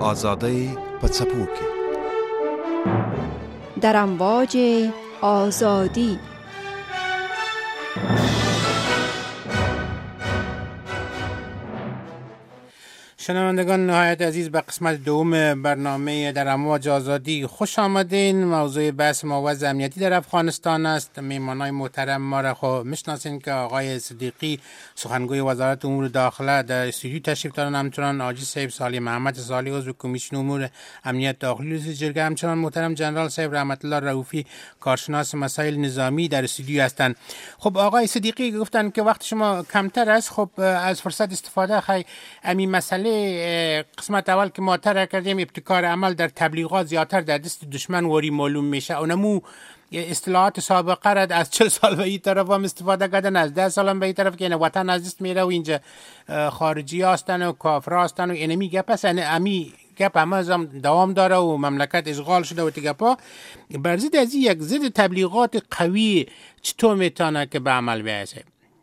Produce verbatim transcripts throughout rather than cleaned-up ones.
آزادی پڅپوکي در امواج آزادی. شنوندگان نهایت عزیز، به قسمت دوم برنامه در امواج آزادی خوش آمدین. موضوع بحث ما وضع امنیتی در افغانستان است. میهمانای محترم ما را خب میشناسین که آقای صدیقی سخنگوی وزارت امور داخله در استودیو تشریف دارن، همچنان حاجی صاحب صالح محمد صالح عضو کمیسیون امور امنیت داخلی رئیس جرگه، همچنان محترم جنرال صاحب رحمت الله رؤوفی کارشناس مسائل نظامی در استودیو هستند. خب آقای صدیقی گفتن که وقت شما کمتر است، خب از فرصت استفاده خی امی مسئله قسمت اول که ما طرح کردیم ابتکار عمل در تبلیغات زیادتر در دست دشمن وری معلوم میشه. اونمو اصطلاحات سابقه را از چهل سال به این طرف هم استفاده کردن، از ده سال هم به این طرف که این وطن از دست میره و اینجا خارجی هستن و کافر هستن و اینمی گپ است. امی گپ همه هم دوام داره و مملکت اشغال شده و تگپا. برزید از یک ضد تبلیغات قوی چطور میتونه که به عمل بیایه؟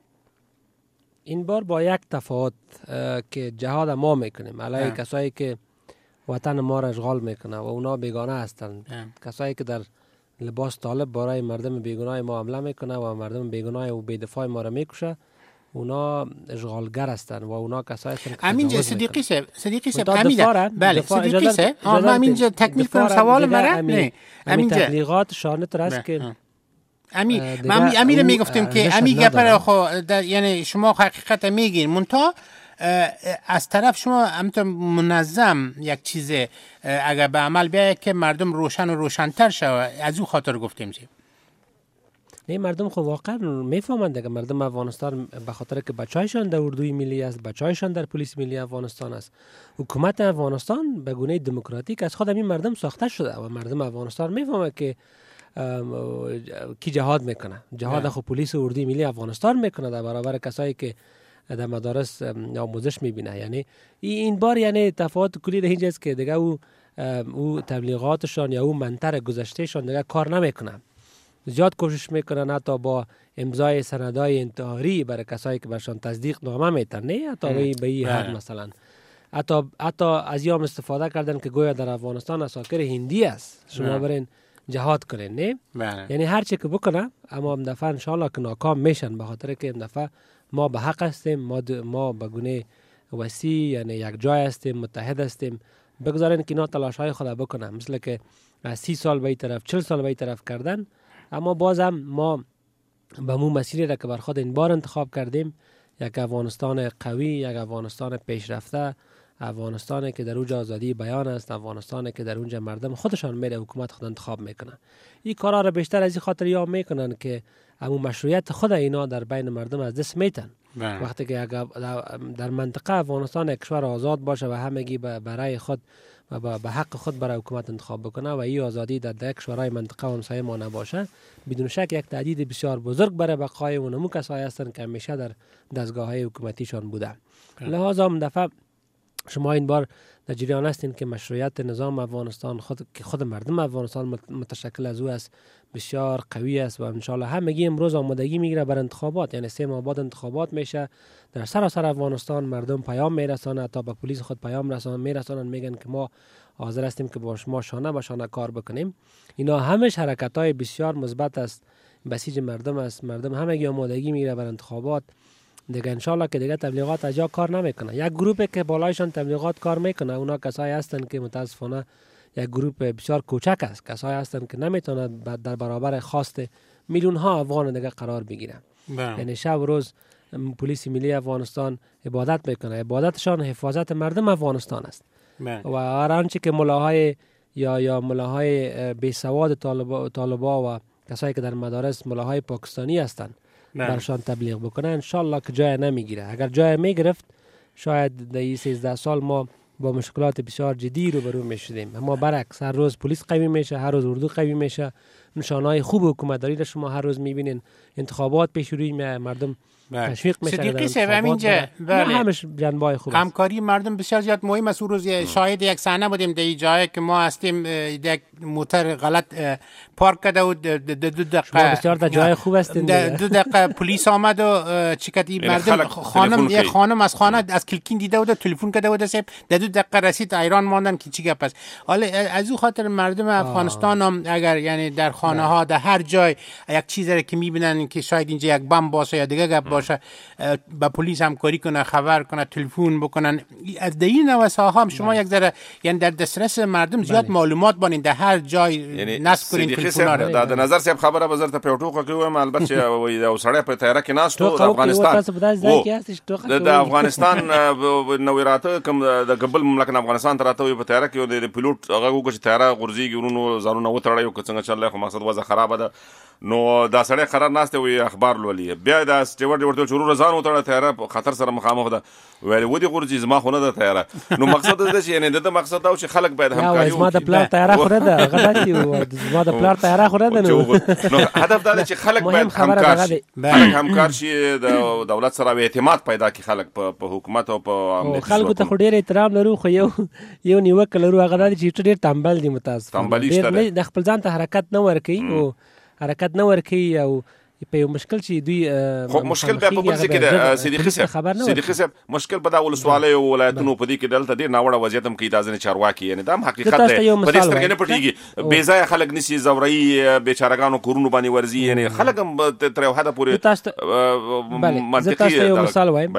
این بار با یک تفاوت که جهاد ما میکنیم علیه کسایی که وطن ما را اشغال میکنه و اونا بیگانه هستند، کسایی که در لباس طالب برای مردم بیگناه ما حمله میکنه و مردم بیگناه و بی‌دفاع ما را میکشه، اونا اشغالگر هستند و اونا کسایی هستند که همینجا صدیقی صاحب صدیقی صاحب همینجا بله صدیقی صاحب ما همینجا تکمیل کنم سوال مرا. نه همینجا تبلیغات شانه تر است که امی من امیر میگفتم که امی گپر خو یعنی شما حقیقت میگین منتها از طرف شما همینطور منظم یک چیز اگر به عمل بیاید که مردم روشن و روشن‌تر شود، از او خاطر گفتیم چی؟ نه مردم خو واقعا میفهمند که مردم افغانستان به خاطر که بچایشان در اردوی ملی است، بچایشان در پلیس ملی افغانستان است، حکومت افغانستان به گونه دموکراتیک از خود همین مردم ساخته شده و مردم افغانستان میفهمه که کی جهاد میکنه. جهاد خو پلیس و اردوی ملی افغانستان میکنه در برابر کسایی که در مدارس آموزش میبینه. یعنی این بار یعنی تفاوت کلی در اینجاست که دیگه او او تبلیغاتشان یا او منتر گذشتهشان دیگه کار نمیکنه. زیاد کوشش میکنن حتی با امضای سندای انتحاری برای کسایی که برشان تصدیق نامه میتن، نه حتی به این حد مثلا حتی حتی از یام استفاده کردن که گویا در افغانستان اساکر هندی است، شما برین جهاد کنین. نه بله. یعنی هر چی که بکنه اما ام دفعه ان شاء الله که ناکام میشن، به خاطر که ام دفعه ما به حق هستیم، ما ما به گونه وسیع یعنی یک جای هستیم، متحد هستیم. بگذارین که اینا تلاش‌های خود بکنن، مثل که سی سال به این طرف چهل سال به این طرف کردن، اما بازم ما به مو مسیری را که بر خود این بار انتخاب کردیم، یک افغانستان قوی، یک افغانستان پیشرفته، افغانستانی که در اونجا آزادی بیان است، افغانستانی که در اونجا مردم خودشان میره حکومت خود انتخاب میکنن. این کارا را بیشتر از این خاطر یا میکنن که همون مشروعیت خود اینا در بین مردم از دست میتن. وقتی که در منطقه افغانستان یک کشور آزاد باشه و همگی برای خود و به حق خود برای حکومت انتخاب بکنه و این آزادی در یک کشورهای منطقه و همسایه ما نباشه، بدون شک یک تهدید بسیار بزرگ برای بقای اونمو کسایی هستند که همیشه در دستگاه‌های حکومتیشان بوده. لحاظا هم دفعه شما این بار در جریان هستین که مشروعیت نظام افغانستان خود که خود مردم افغانستان متشکل از او است بسیار قوی است و ان شاء الله همگی امروز آمادگی میگیره بر انتخابات. یعنی سه ماه بعد انتخابات میشه، در سراسر افغانستان مردم پیام میرسانه، تا به پلیس خود پیام رسانن میرسانن، میگن که ما حاضر هستیم که با شما شانه به شانه کار بکنیم. اینا همش حرکت‌های بسیار مثبت است، بسیج مردم است. مردم همگی آمادگی میگیره بر انتخابات. دیگه ان شاء الله که دیگه تبلیغات از جا کار نمیکنه. یک گروهی که بالایشان تبلیغات کار میکنه، اونا کسایی هستن که متاسفانه یک گروه بسیار کوچک است، کسایی هستن که نمیتونه در برابر خواست میلیون ها افغان دیگه قرار بگیرن. یعنی شب و روز پلیس ملی افغانستان عبادت میکنه، عبادتشان حفاظت مردم افغانستان است. و هر آنچه که ملاهای یا یا ملاهای بی سواد طالبا طالبا و کسایی که در مدارس ملاهای پاکستانی هستند برشان تبلیغ بکنه، انشالله که جای نمیگیره. اگر جای میگرفت شاید در این سیزده سال ما با مشکلات بسیار جدی روبرو میشدیم. اما برعکس هر روز پلیس قوی میشه، هر روز اردو قوی میشه نشانه‌های خوب حکومتداری را شما هر روز می‌بینین. انتخابات پیش روی مردم تشویق میشه. صدیقی صاحب همینجا بله همش جنبه‌های خوب. همکاری مردم بسیار زیاد مهم است. روز شاهد یک صحنه بودیم در این جایی که ما هستیم، یک موتور غلط پارک کرده و دو دقیقه بسیار در جای خوب هستین. دو دقیقه پلیس آمد و چیکتی مردم خانم یک خانم از خانه از کلکین دیده بود، تلفن کرده بود صاحب، در دو دقیقه رسید ایران ماندن که چی گپ است. حالا از او خاطر مردم افغانستان هم اگر یعنی در خانه ها در هر جای یک چیزی که میبینن که شاید اینجا یک بم باشه یا دیگه گپ باشه، با پلیس همکاری کنه، خبر کنه، تلفن بکنن. از این نوع ساحه شما یک ذره یعنی در دسترس مردم زیاد معلومات بانین، در هر جای نصب کنین تلفن را. د نظر صاحب خبره به زرته پټوکه کوم، البته وای د سړی په تیاره کې ناس ته د افغانستان د افغانستان نو راته کوم د قبل مملکت افغانستان ته راته په تیاره کې د پیلوټ هغه وګړي تیاره غورځيږي ورونو زارونه وتړیو که څنګه چل خو مقصد وځه خراب ده. نو دا سړی قرار ناشته وي اخبار لولي، بیا دا سټیورډ ورته چورو ځان وتړه تیاره خطر سره مخامخ ده، ویل ودی غورځي زما خو نه ده تیاره. نو مقصد دا چې یعنی د مقصد دا چې خلک باید همکاري وکړي. زما د پلان تیاره خو نه ده غلطي و زما د پلان تیاره خو نه ده. نو هدف دا چې خلک باید همکار شي، خلک همکار شي، د دولت سره اعتماد پیدا کړي خلک په حکومت او په امنیت. خلکو ته خو ډیر احترام لرو، خو یو یو نیوکه لرو، هغه دا چې ډیر تنبل دي متاسفانه، ډیر د خپل ځان ته حرکت نه ورکوي او حرکت نه ورکوي او په یو مشکل چې دوی خو مشکل به په بل څه کې د صدیقي صاحب صدیقي صاحب مشکل په دا ولسوالۍ او ولایتونو په دې کې دلته ډیر ناوړه وضعیت هم کې تاسو نه چارواکي، یعنی دا حقیقت دی. په دې سترګې نه پټیږي، بې ځای خلک نشي زوري بیچارهګانو کورونو باندې ورزي، یعنی خلک هم تر یو حد پورې منطقي. زه مثال وایم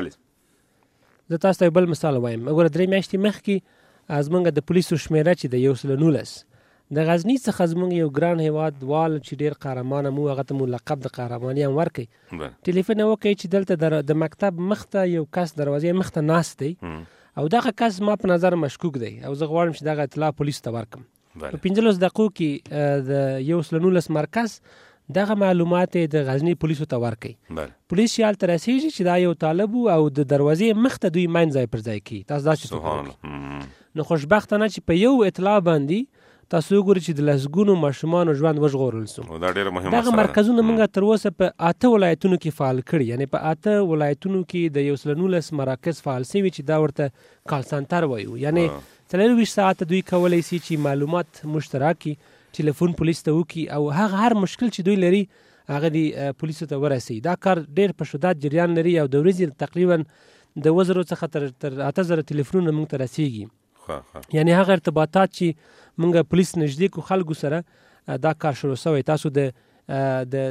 زه تاسو ته بل مثال وایم. وګوره درې میاشتې مخکې از موږ د پولیسو شمیره چې د یو سل نولس د غزنی څخه زموږ یو ګران هیواد وال چې ډیر قهرمان مو، هغه ته مو لقب د قهرماني هم ورکړي. ټلیفون وکړي چې دلته د مکتب مخته یو کس دروازې مخته ناست دی او دغه کس ما په نظر مشکوک دی او زه غواړم چې دغه اطلاع پولیس ته ورکم. په پنځلس دقیقو کې د یو سل نولس مرکز دغه معلومات د غزنی پولیسو ته ورکړي. پولیس یې هلته رسېږي چې دا یو طالب او د دروازې مخته دوی مین ځای پر ځای کوي. تاسو دا چې نو خوشبختانه چې په یو اطلاع باندې تاسو وګورئ چې د لسګونو ماشومانو ژوند وژغورل سو. دا ډیره مهمه دغه مرکزونه موږ تر اوسه په اته ولایتونو کې فعال کړي، یعنی په اته ولایتونو کې د یو سل نولس مراکز فعال شوي چې دا ورته کال سنټر وایو، یعنی څلورویشت ساعته دوی کولی شي چې معلومات مشترکي ټلیفون پولیس ته وکړي او هغه هر مشکل چې دوی لري هغه د پولیسو ته ورسوي. دا کار ډیر په شدت جریان لري او د ورځې تقریبا د اوه زرو څخه تر اته زره ټلیفونونه موږ ته رسیږي. یعنی هغه ارتباطات چې موږ پولیس نږدې کو خلکو سره دا کار شروع شوی. تاسو د د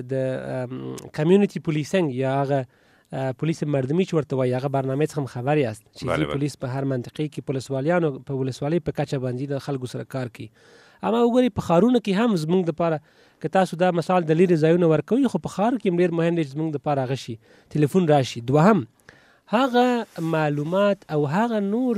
د کمیونټي پولیسینګ یا هغه پولیس مردمي چې ورته وایي هغه برنامه څخه خبر یاست چې پولیس په هر منطقې کې پولیسوالیانو په ولسوالۍ په کچه باندې د خلکو سره کار کوي. اما وګورئ په ښارونو کې هم زموږ دپاره که تاسو دا مثال د لیرې ځایونه ورکوي، خو په ښار کې هم ډېر مهم دی چې زموږ دپاره هغه شي تلیفون راشي. دوهم هغه معلومات او هغه نور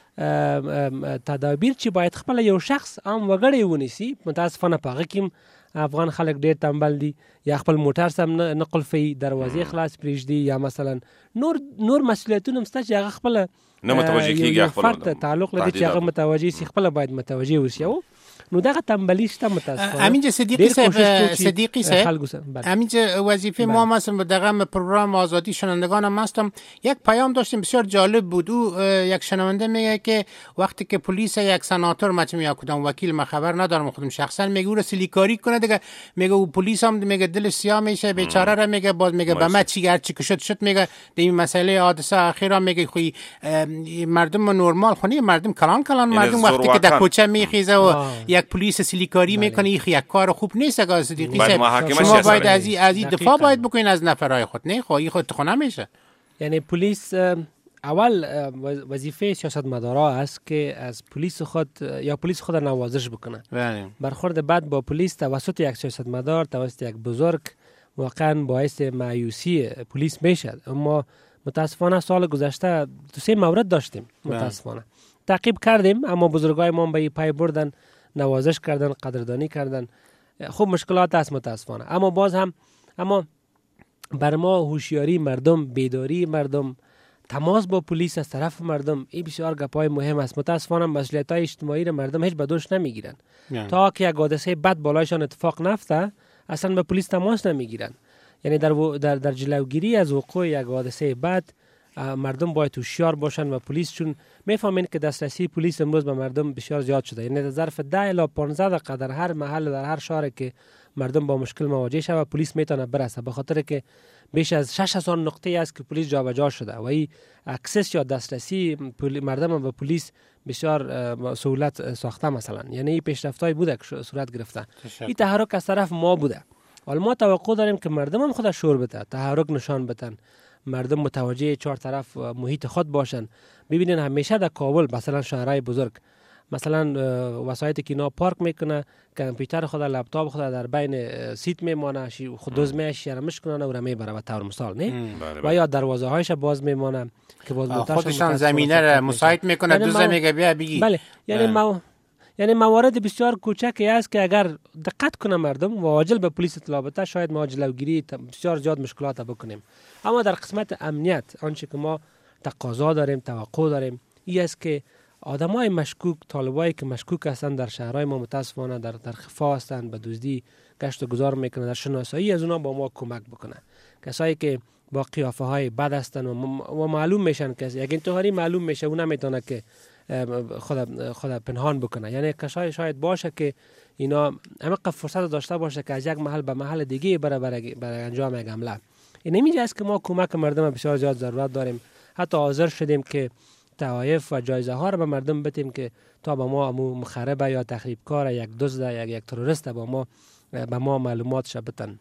تدابیر چې باید خپل یو شخص عام وګړی ونیسي. متاسفانه په هغه کې افغان خلک ډیر تنبل دي، یا خپل موټر سم نه قلفي، دروازې خلاص پرېږدي، یا مثلا نور نور مسؤلیتونه هم شته چې هغه خپل نه متوجه کېږي، خپل تعلق لري چې هغه متوجه شي، خپل باید متوجه وشي. نو دغه تنبلی شته متاسفانه. همینجا صدیقی صاحب صدیقی صاحب همینجا وظیفه ما مثلا در پروگرام آزادی شنوندگان هم هستم، یک پیام داشتیم بسیار جالب بود. او یک شنونده میگه که وقتی که پلیس یک سناتور مچ یا کدام وکیل، ما خبر ندارم خودم شخصا، میگه او رو سلیکاری کنه دیگه، میگه او پلیس هم میگه دل سیاه میشه بیچاره را، میگه باز میگه به ما چی هرچی که شد شد، میگه این مسئله حادثه اخیرا میگه خوی مردم نرمال خونی مردم کلان کلان مردم وقتی که در کوچه میخیزه و یک پلیس سلیکاری میکنه، این یک کار خوب نیست. اگه صدیقی صاحب شما باید از این از این دفاع باید بکنین از نفرای خود، نه خو این خود خو نمیشه. یعنی پلیس اول وظیفه سیاستمدارا است که از پلیس خود یا پلیس خود نوازش بکنه. برخورد بد با پلیس توسط یک سیاستمدار، توسط یک بزرگ، واقعا باعث مایوسی پلیس میشه. اما متاسفانه سال گذشته دو سه مورد داشتیم، متاسفانه تعقیب کردیم، اما بزرگای ما به پای بردن، نوازش کردن، قدردانی کردن. خوب مشکلات است متاسفانه، اما باز هم اما بر ما هوشیاری مردم، بیداری مردم، تماس با پلیس از طرف مردم، این بسیار گپای مهم است. متاسفانه مسئولیت‌های اجتماعی را مردم هیچ به دوش نمیگیرن. تا که یک حادثه بد بالایشان اتفاق نفته اصلا به پلیس تماس نمیگیرن. یعنی در در در جلوگیری از وقوع یک حادثه بد مردم باید هوشیار باشن و پلیس، چون میفهمین که دسترسی پلیس امروز به مردم بسیار زیاد شده. یعنی در ظرف ده الی پانزده دقیقه در هر محل در هر شهر که مردم با مشکل مواجه شود پلیس میتونه برسه، به خاطر که بیش از شش هزار نقطه است که پلیس جابجا شده و این اکسس یا دسترسی مردم به پلیس بسیار سهولت ساخته. مثلا یعنی این پیشرفت‌های بوده که صورت گرفته. این تحرک از طرف ما بوده. حالا ما توقع داریم که مردم هم خود شعور بده، تحرک نشان بدن، مردم متوجه چهار طرف محیط خود باشن. ببینین همیشه در کابل مثلا شهرهای بزرگ مثلا وسایتی که اینا پارک میکنه، کامپیوتر خود، لپتاپ خود در بین سیت میمانه، خود دوز میش شرمش کنه و میبره به طور مثال، نه؟ و یا دروازه هایش باز میمانه که باز خودشان زمینه را مساعد میکنه، دوز میگه بیا بگی. بله، یعنی ما یعنی موارد بسیار کوچکی است که اگر دقت کنه مردم و عاجل به پلیس اطلاع بده شاید ما جلوگیری بسیار زیاد مشکلات بکنیم. اما در قسمت امنیت آنچه که ما تقاضا داریم، توقع داریم، این است که آدمای مشکوک، طالبایی که مشکوک هستند در شهرهای ما متاسفانه در در خفا هستند، به دزدی گشت و گذار میکنه، در شناسایی از اونا با ما کمک بکنه. کسایی که با قیافه های بد هستند و معلوم میشن که یک انتحاری معلوم میشه، اون نمیتونه که خود خود پنهان بکنه. یعنی کسایی شاید باشه که اینا همه فرصت داشته باشه که از یک محل به محل دیگه برای برای, برای انجام یک حمله. این نمیگه است که ما کمک مردم بسیار زیاد ضرورت داریم. حتی حاضر شدیم که توایف و جایزه ها را به مردم بدیم که تا با ما امو مخرب یا تخریبکار، یک دزد، یک یک تروریست با ما به ما معلومات بدن.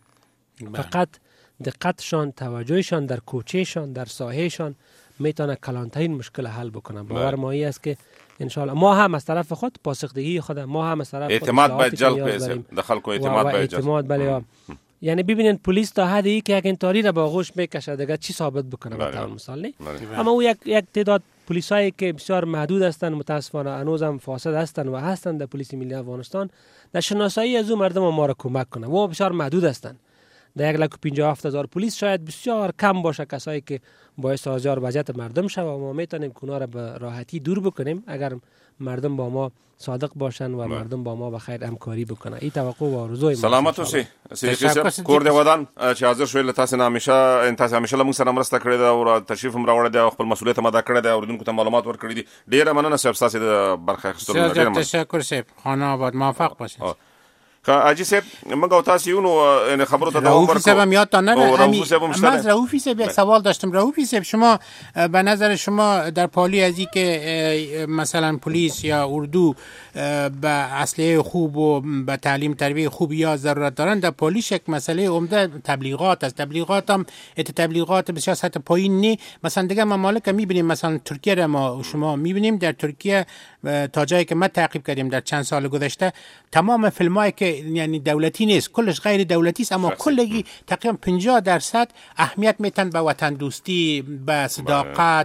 فقط دقتشان، توجهشان در کوچهشان، در ساحهشان میتونه کلانترین مشکل حل بکنه. باور ما این است که ان شاء الله ما هم از طرف خود پاسخگویی خود، ما هم از طرف اعتماد باید جلب بشه، دخل کو اعتماد باید اعتماد بله. یعنی ببینید پلیس تا حدی که یک انتحاری را با آغوش میکشه دیگه چی ثابت بکنه به طور مثال، نه؟ اما او یک یک تعداد پلیسایی که بسیار محدود هستند، متاسفانه هنوز هم فاسد هستند و هستند در پلیس ملی افغانستان، در شناسایی از او مردم ما را کمک کنه. و بسیار محدود هستند. در یک لک و پنجاه و هفت هزار پلیس شاید بسیار کم باشه کسایی که باعث آزار وضعیت مردم شوه و ما میتونیم اونا را به راحتی دور بکنیم اگر مردم با ما صادق باشن و مردم با ما به خیر همکاری بکنه. این توقع و آرزوی ما. سلامت اوسئ. سیدی کور دی ودان چې حاضر شوی تاسو نه همیشه تاسو همیشه موږ سره مرسته کړې ده او تشریف هم راوړی دی، خپل مسؤلیت هم ادا کړی دی، اوریدونکو ته معلومات ورکړي دي. ډیره مننه صاحب تاسو د برخه اخیستلو. ډیره تشکر صاحب. خانه آباد، موفق باشید. حاجی صاحب موږ او تاسو یو نو خبرو ته دوام ورکړو. رؤوفی صاحب هم یادتان نره. من از رؤوفی صاحب یک سوال داشتم. رؤوفی صاحب شما به نظر شما در پالی از این که مثلا پلیس یا اردو به اسلحه خوب و به تعلیم تربیت خوب یا ضرورت دارن، در پالیش یک مسئله عمده تبلیغات است. تبلیغات هم ات تبلیغات بسیار سطح پایین نی. مثلا دیگه ممالک میبینیم، مثلا ترکیه را ما شما میبینیم، در ترکیه تا جایی که ما تعقیب کردیم در چند سال گذشته تمام فیلمایی که یعنی دولتی نیست، کلش غیر دولتی است، اما کلگی تقریبا پنجاه درصد اهمیت میتن به وطن دوستی، به صداقت،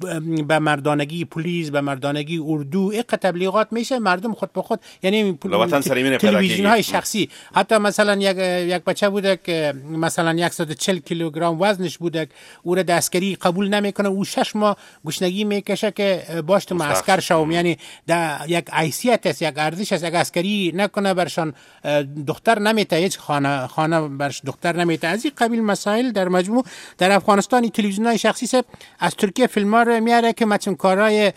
به مردانگی پلیس، به مردانگی اردو. این تبلیغات میشه مردم خود به خود، یعنی تلویزیون های شخصی. حتی مثلا یک یک بچه بوده که مثلا صد و چهل کیلوگرم وزنش بوده، او را دستگیری قبول نمیکنه، او شش ماه گشنگی میکشه که باش تو معسکر شوم. یعنی در یک حیثیت است، یک ارزش است. اگه عسکری نکنه برشان دختر نمیته، هیچ خانه خانه برش دختر نمیته. از این قبیل مسائل در مجموع در افغانستان تلویزیون های شخصی سب از ترکیه فیلم ها میاره که مثلا کارهای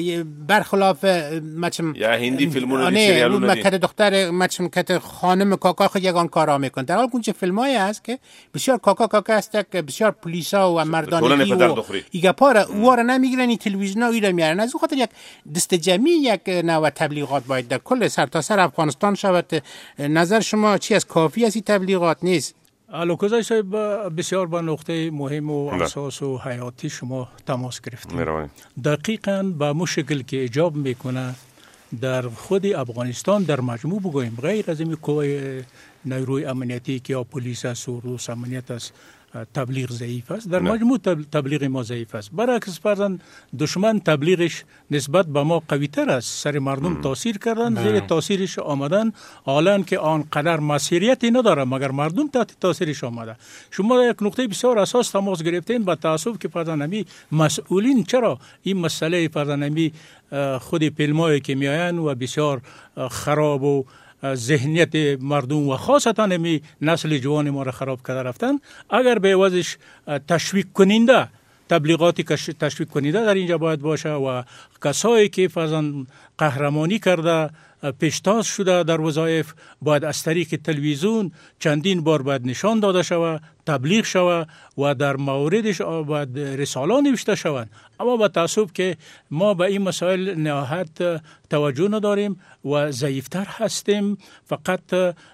برخلاف مثلا یا هندی فیلمونه و سریالونه نه دختر مثلا که خانم کاکا خود یگان کارا میکنه. در حالی که اونجا فیلمایی هست که بسیار کاکا کاکا است که بسیار پلیسا و مردانگی و ایگپار او را نمیگیرن، این تلویزیون ها ای را میارن. از اون خاطر یک دست جمعی یک نوع تبلیغات باید در کل سرتاسر افغانستان شود. نظر شما چی از کافی از این تبلیغات نیست؟ الوکوزای صاحب بسیار به نقطه مهم و اساس و حیاتی شما تماس گرفتید. دقیقاً به مشکل که ایجاب میکنه در خود افغانستان در مجموع بگوییم، غیر از این قوای نیروی امنیتی که یا پلیس است و روس امنیت است، تبلیغ ضعیف است، در مجموع تبلیغ ما ضعیف است. برعکس فرضاً دشمن تبلیغش نسبت به ما قوی تر است، سر مردم تاثیر کردن، زیر تاثیرش آمدن، حالا که آنقدر مسئولیتی نداره مگر مردم تحت تاثیرش آمده. شما یک نقطه بسیار اساس تماس گرفتین با تاسف که فرضاً همی مسئولین چرا این مسئله فرضاً همی خود فیلمایی که میآیند و بسیار خراب و ذهنیت مردم و خاصتا می نسل جوان ما را خراب کرده رفتن، اگر به عوضش تشویق کننده تبلیغاتی تشویق کننده در اینجا باید باشه و کسایی که فرضاً قهرمانی کرده پیشتاز شده در وظایف باید از طریق تلویزیون چندین بار باید نشان داده شود، تبلیغ شود و در موردش باید رساله نوشته شوند. اما با تاسف که ما به این مسائل نهایت توجه نداریم و ضعیفتر هستیم. فقط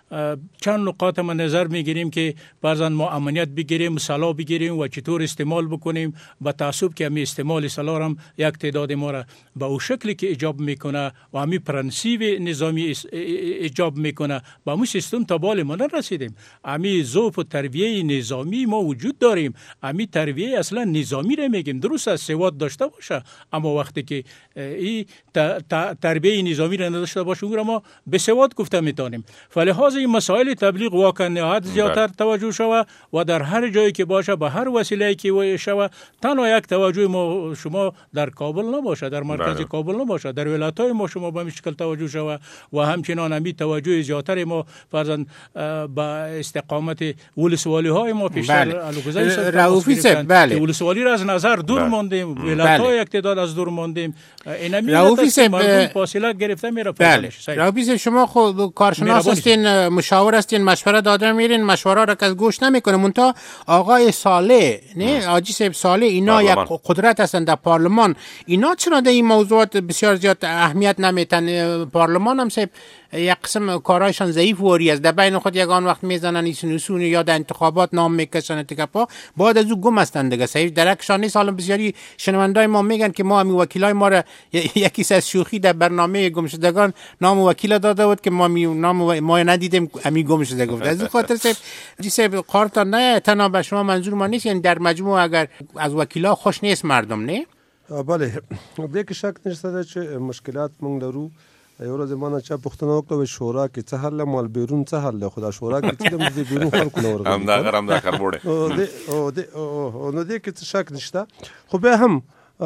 چند نقاط ما نظر میگیریم که بعضا ما امنیت بگیریم، سلاح بگیریم و چطور استعمال بکنیم. با تاسف که همی استعمال سلاح هم یک تعداد ما را به او شکلی که ایجاب میکنه و همی پرنسیب نظامی ایجاب میکنه با همون سیستم تا بال ما نرسیدیم. همی ضعف و تربیه نظامی ما وجود داریم. همی تربیه اصلا نظامی را میگیم، درست است سواد داشته باشه، اما وقتی که این تربیه نظامی را نداشته باشه اون را ما به سواد گفته میتونیم. فلحاظ این مسائل تبلیغ واقعا نهایت زیادتر توجه شوه و در هر جایی که باشه به هر وسیله‌ای که شوه، تنها یک توجه ما شما در کابل نباشه، در مرکز کابل نباشه، در ولایت‌های ما شما به مشکل توجه شوه و همچنان همی توجه زیادتر ما فرضاً با استقامت ولسوالی های ما پیشتر الگوزای رؤوفی صاحب، بله ولسوالی را از نظر دور ماندیم، ولایت‌های یک تعداد از دور ماندیم. اینمی رؤوفی صاحب فاصله گرفته میره. بله رؤوفی صاحب شما خود کارشناس هستین، مشاور هستین، مشوره داده میرین، مشوره را که گوش نمیکنه. منتها آقای صالح نه حاجی صاحب صالح اینا یک قدرت هستن در پارلمان، اینا چرا در این موضوعات بسیار زیاد اهمیت نمیتن؟ پارلمان هم صاحب یک قسم کارایشان ضعیف وری است، در بین خود یگان وقت میزنن ایشون نسون یا در انتخابات نام میکشن تکپا بعد از او گم هستند دیگه. صحیح درکشان نیست. حالا بسیاری شنوندای ما میگن که ما همین وکیلای ما را یکی از شوخی در برنامه گمشدگان نام وکیل داده بود که ما می نام ما ندیدیم همین گم شده گفت. از این خاطر صاحب جی صاحب کارتان نه تنها به شما منظور ما نیست، یعنی در مجموع اگر از وکیلا خوش نیست مردم نه؟ بله دیگه شک نشته چې مشکلات مونږ لرو. یو ورځ ما نه چا پوښتنه وکړه شورا کې څه حل مال بیرون څه حل خدا شورا کې چې د بیرون خلکو نه ورغلي هم دا غرام دا کاربوړي او د او نو دې کې څه شک نشته. خو به هم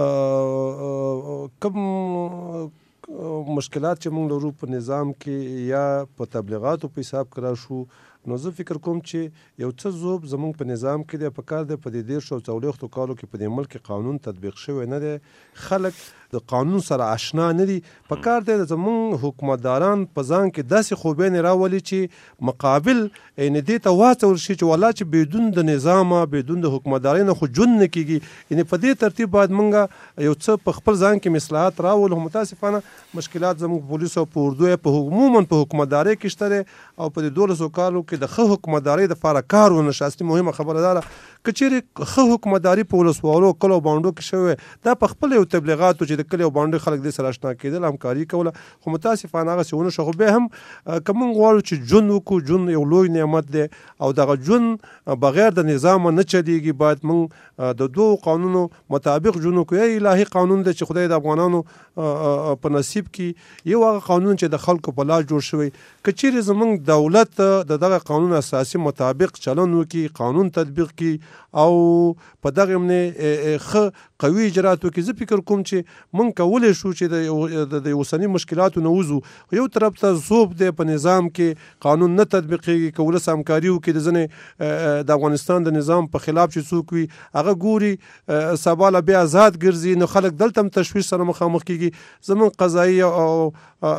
کوم مشکلات چې مونږ لرو په نظام کې یا په تبلیغاتو په حساب کرا شو، نو زه فکر کوم چې یو څه ذوب زمونږ په نظام کې د پکار د په دې ډیر شو څولېختو کالو کې په دې ملک قانون تطبیق شوی نه دی، خلک د قانون سره آشنا نه دي. پکار دی زمونږ حکومتداران په ځان کې داسې خوبیانې راولي چې مقابل یعنې دې ته واچول شي چې والله چې بدون د نظامه بدون د حکومتدارۍ نه خو ژوند نه کېږي. یعنې په دې ترتیب باید مونږ یو څه په خپل ځان کې اصلاحات راولو. متاسفانه مشکلات زموږ پولیسو په اردو په عموما په حکومتدارۍ کې شته دی او په دې دولسو کالو کې د ښه حکومتدارۍ دپاره کار ونه شي. اصلي مهمه خبره دا ده که چیرې ښه حکومتداري په ولسوالو کلو بانډو کې شوې دا په خپل یو تبلیغاتو چې د کلي او بانډو خلک دې سره اشنا کېدل همکاري کوله، خو متاسفانه هغسې ونه شو. خو بیا هم که موږ غواړو چې ژوند وکړو، ژوند یو لوی نعمت دی او دغه ژوند بغیر د نظامه نه چلیږي. باید موږ د دوو قانونو مطابق ژوند وکړو. یا الهي قانون دی چې خدای د افغانانو په نصیب کې، یو هغه قانون چې د خلکو په لاس جوړ شوی. که چیرې زموږ دولت د دغه قانون اساسي مطابق چلن وکړي، قانون تطبیق کړي او په دغه باندې ښه قوي اجرات وکړي، زه فکر کوم چې موږ کولی شو چې د اوسني مشکلاتو نه وځو. یو طرف ته ذوب دی په نظام کې قانون نه تطبیقېږي، که ولس همکاري وکړي د ځینې د افغانستان د نظام په خلاف چې څوک وي هغه ګوري سبا له بیا آزاد ګرځي، نو خلک دلته هم تشویش سره مخامخ کېږي. زموږ قضایي او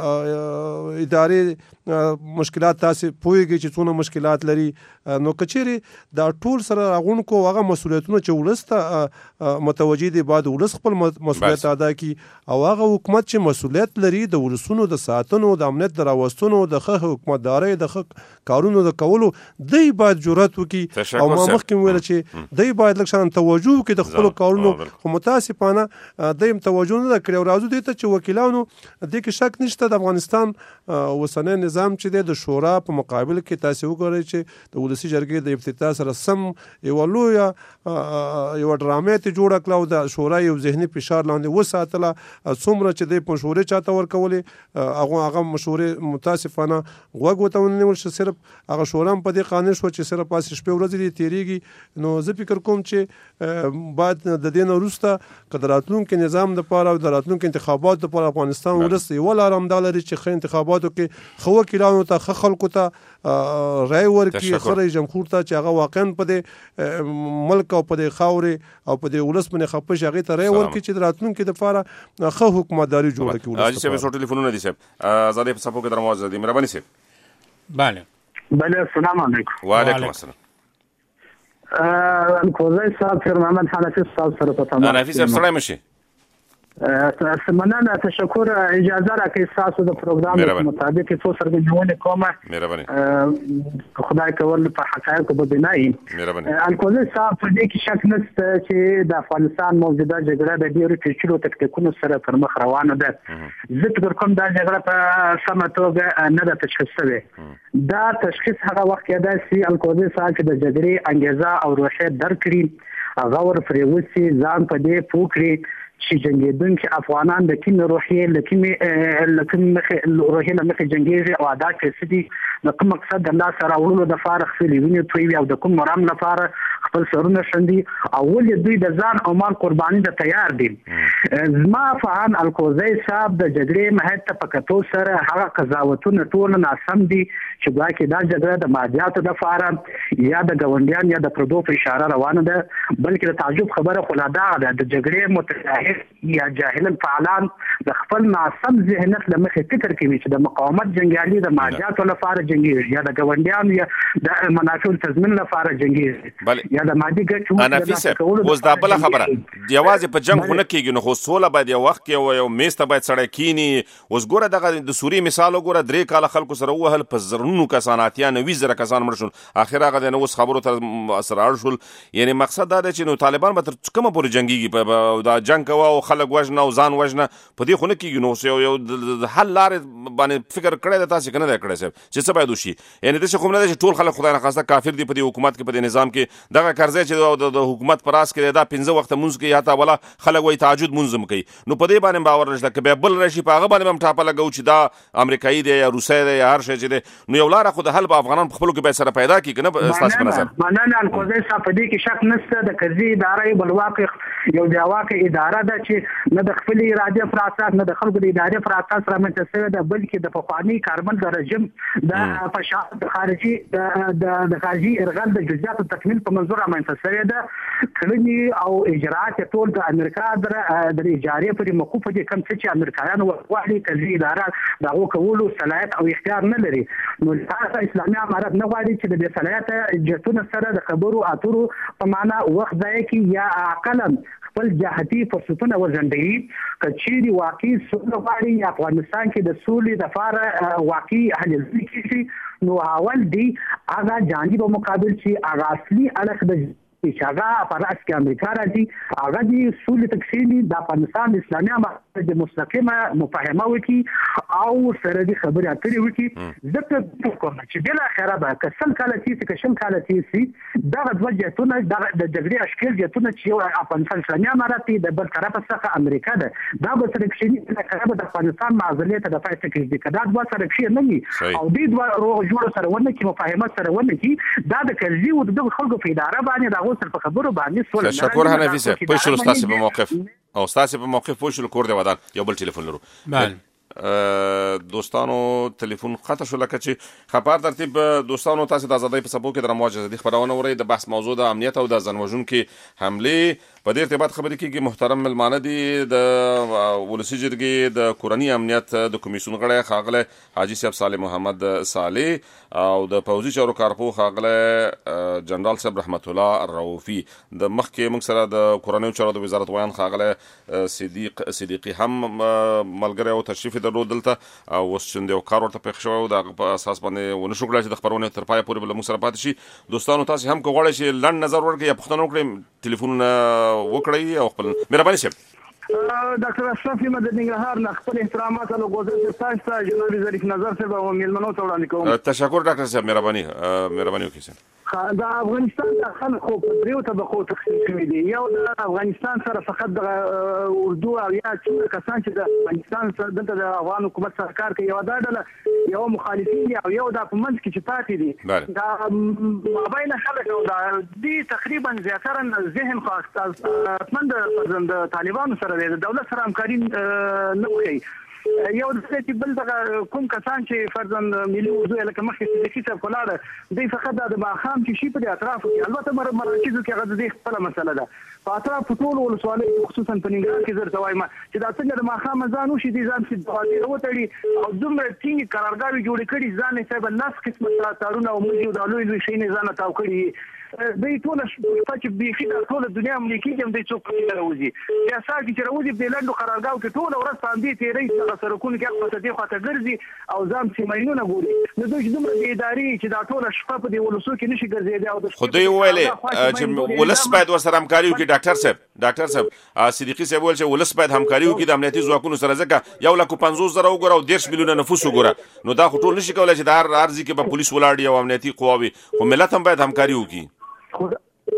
ادارې مشکلات تاسې پوهېږئ چې څونه مشکلات لري. نو که چیرې دا ټول سره راغونډ کړو هغه مسؤلیتونه چې ولس ته متوجه دي باید ولس خپل مسؤلیت ادا کړي او هغه حکومت چې مسؤلیت لري د ولسونو د ساتنو، د امنیت د راوستنو، د ښه حکومتدارۍ، د ښه کارونو د کولو دی باید جرأت وکړي. او ما مخکې مې ویله چې دی باید لږ شان توجه وکړي د خپلو کارونو، خو متاسفانه دی هم توجه نه ده کړې. او راځو دې ته چې وکیلانو دې کې شک نشته د افغانستان اوسنی نظام چې دی د شورا په مقابل کې تاسو وګورئ چې د ولسی جرګې د افتتاح سره سم یو لویه یو ډرامې ته جوړه کړه او د شورا یو ذهني فشار لاندې وساتله. څومره چې د مشورې چاته ورکولې هغه هغه مشورې متاسفانه غوږ ورته ونیول شي. صرف هغه شورا په دې قانون شو چې صرف پاسې شپې ورځې دې تېرېږي. نو زه فکر کوم چې باید د دې نه وروسته که د راتلونکي نظام دپاره او د راتلونکي انتخاباتو دپاره افغانستان ولس یوه لاره همدا لري چې ښه انتخاباتو کې ښه وکیلانو ته ښه خلکو ته رای ورکړي، ښه رئیس جمهور ته چې هغه واقعا په دې ملک او په دې خاورې او په دې ولس باندې خفه شي، هغې ته رای ورکړي چې د راتلونکي دپاره ښه حکومتداري جوړه کړي ولس. حاجي صاحب څو ټلیفونونه دي صاحب؟ آزادۍ په څپو کې در مواجه دي. مهرباني صاحب. بله بله السلام علیکم. وعلیکم السلام. الکوزی صاحب سر محمد حنفی صاحب سره په تمام. حنفی صاحب سلام مشي. مننه، تشکر. اجازه راکړئ ستاسو د پروګرام په مطابق څو څرګندونې کومه. مهرباني. خدای کول په حقایقو به بنا وي. مهرباني. الکوزی صاحب په دې کې شک نشته چې د افغانستان موجوده جګړه د ډېرو پیچلو تکتیکونو سره پر مخ روانه ده. زه فکر کوم دا جګړه په سمه توګه نه ده تشخیص شوې. دا تشخیص هغه وخت کېدای شي الکوزی صاحب چې د جګړې انګیزه او روحیه درک کړي، هغه ور پرې وسي، ځان په دې پوه کړي چې جنګېدونکي افغانان د کومې روحیې له کومې له کومې مخې روحیې له مخې جنګېږي او ادا کړي دي د کوم مقصد د لاسه راوړلو دپاره خپلې وینې تویوي او د کوم مرام لپاره خپل سرونه شندي او ولې دوی د ځان او مال قرباني ته تیار دي. زما فهم الکوزی صاحب د جګړې محیط ته په کتو سره هغه قضاوتونه ټول ناسم دي چې ګواکې دا جګړه د مادیاتو دپاره یا د ګاونډیان یا د پردو په اشاره روانه ده، بلکې د تعجب خبره خو لا دغه ده د جګړې متحد یا جاهل الفعالان د خپل ناسم ذهنیت له مخې فکر کوي چې د مقاومت جنګیالي د مادیاتو لپاره جنګېږي یا د ګاونډیانو یا د منافعو تضمین لپاره جنګېږي یا د مادي ګټو. حنفي صاحب اوس دا بله خبره، یوازې په جنګ خو نه کېږي، نو خو سوله باید یو وخت کې یو میز ته باید سړی کینی. اوس ګوره دغه د سوریې مثال وګوره، درې کاله خلکو سره ووهل، په زرګونو کسان اتیا نوي زره کسان مړه شول، اخر هغه د اوس خبرو ته سره اړ شول. یعنی مقصد دا دی چې نو طالبان به تر کومه پورې جنګېږي، دا جنګ کوه او خلک وژنه او ځان وژنه، په دې خو نه کېږي. نو یو یو د حل لارې باندې فکر کړی دی تاسې که نه دی کړی صاحب چې څه باید وشي؟ یعنې داسې خو نه دی چې ټول خلک خدای نخواسته کافر دي په دې حکومت کې، په دې نظام کې دغه کرزی چې د حکومت په راس کې دی دا پنځه وخته مونځ کوي، حتی ولا خلک وایي تهجد مونځ هم کوي. نو په دې باندې باور نشته. که بیا بل راشي په هغه باندې به هم ټاپه لګوو چې دا امریکایي دی یا روسی دی یا هر شی چې دی. نو یو لاره خو د حل به افغانان په خپلو کې باید سره پیدا کړي که نه ستاسو په نظر؟ مننه الکوزی صاحب، په دې کې شک نشته. د کرزي اداره یې بلواقع یو بېواقع اداره ده چې نه د خپلې ارادې پر اساس نه د خلکو د ادارې پر اساس رامنځته شوې ده، بلکې د پخواني کاربن د رژیم د فشار د خارجي د خارجي ارغال د جزئیاتو تکمیل په منظور رامنځته شوې ده. کړنې او اجراءات ټول د امریکا د اجارې پورې موقوف دي، کوم څه چې امریکایان غواړي کرزي اداره د هغو کولو صلاحیت او اختیار نه لري. نو تاسو اسلامي امارت نه غواړي چې د بې صلاحیته جتونو سره د خبرو اترو په معنا وخت ضایع کړي یا عقلا خپل جهتي فرصتونه وځنډوي. که چیرې واقعي سوله غواړي افغانستان کې د سولې دپاره واقعي هلې ځلې کېږي، نو اول دی هغه جانبي په مقابل چې هغه اصلي اړخ د چې هغه په راس کې امریکا راځي، هغه د سولې تکسیلي د افغانستان اسلامي امارت د مستقیمه مفاهمه وکړي او سره د خبرې اترې وکړي. زه فکر کوم چې بالاخره به که سل کاله تېر شي که شل کاله تېر شي دغه دوه جهتونه دغه د جګړې اشکال جهتونه چې یو افغانستان اسلامي امارت دی د بل طرفه څخه امریکا ده، دا به سره کښېني بالاخره به د افغانستان معضلې ته د پای ته کېږدي. که دا دوه سره کښې نه وي او دې دوه روغ جوړ سره ونه کړي، مفاهمه سره ونه کړي، دا د کرزي او د دغو خلکو په اداره باندې د هغو سره په خبرو باندې سوله. تشکر حنفي صاحب، پوه شولو ستاسې په موقف او ستاسې په موقف پوه شولو. کور دی ودان. یو بل ټلیفون لرو. دوستانو تلیفون قطع شو، لکه چې خبر ترتیب دوستانو تاسو د آزادۍ په سبو کې در مواجهه دي خبرونه وري د بحث موضوع د امنیت او د ځانوژونکو حمله په دې ارتباط خبرې کېږي. محترم ملمانه دي د ولسی جرګې د کورنی امنیت د کمیسیون غړی ښاغلی حاجي صاحب صالح محمد صالح او د پوځي چارو کارپو ښاغلی جنرال صاحب رحمت الله رؤوفي. د مخکې موږ سره د کورنیو چارو د وزارت ویان ښاغلی صدیق صدیقي هم ملګری او تشریف درلود دلته او اوس چې یو کار ورته پېښ شوی و د هغه په اساس باندې ونه شو کړی چې د خپرونې تر پایه پورې به له موږ سره پاتې شي. دوستانو تاسې هم که غواړئ چې لنډ نظر ورکړئ یا پوښتنه وکړئ ټلیفونونه وکړئ او خپل مهرباني صاحب. ډاکټر اشرف احمد د ننګرهار نه خپل احترامات له غوښتنې تاسو ته جناب ظریف نظر صاحب او میلمنو ته وړاندې کوم. تشکر ډاکټر صاحب، مهرباني مهرباني وکړئ. د افغانستان د خلکو په دریو طبقو تقسیم شوي دي. یو د افغانستان سره فقط د اردو او یا چې کسان چې د افغانستان سره دلته د افغان حکومت سره کار کوي، یو دا ډله یو مخالفین دي او یو د په منځ کې چې پاتې دي دا مابین خلک او د تقریبا زیاتره ذهن خاص د طالبانو سره د دولت سره همکاري نه کوي. یو د چې بل دغه کوم کسان چې فرضاً ملي اردو لکه مخکې صدیقي صاحب ولاړه دوی فقط د ماښام چې شي په اطرافو کې، البته مراکزو کې هغه د خپله مسله ده، په اطرافو ټولو ولسوالیو خصوصا په ننګرهار کې زه درته وایم چې دا څنګه د ماښام ځان وشي دي ځان چې دوالې وتړي او دومره ټینګې قرارګاوې جوړې کړي ځان یې صاحب لس قسمه تارونه او موږ دا لوی لوی شیونه ځان تاو کړي دوی ټول چې بیخي د ټول دنیا ملکی هم دوی څوک نه راوځي. بیا ساګي چې راوځي په لندو قرارګاو کې ټول ورځ باندې تیرې څنګه سرکونه کې خپل دې خواته ګرځي او ځم سیمینونه ګوري. نو دوی دومره اداري چې دا ټول شپه په دې ولسو کې نشي ګرځېدي او د خو دوی ویلې چې ولس باید ورسره همکاري وکړي. ډاکټر صاحب ډاکټر صاحب صدیقي صاحب ویل چې ولس باید همکاري وکړي د امنیتي ځواکونو سره، ځکه یو لک پنځوس زره وګوره او دېرش میلیونه نفوس وګوره، نو دا خو ټول نشي کولای چې د هر ارزي کې به پولیس ولاړ او امنیتي قواوي، خو ملت هم باید همکاري وکړي.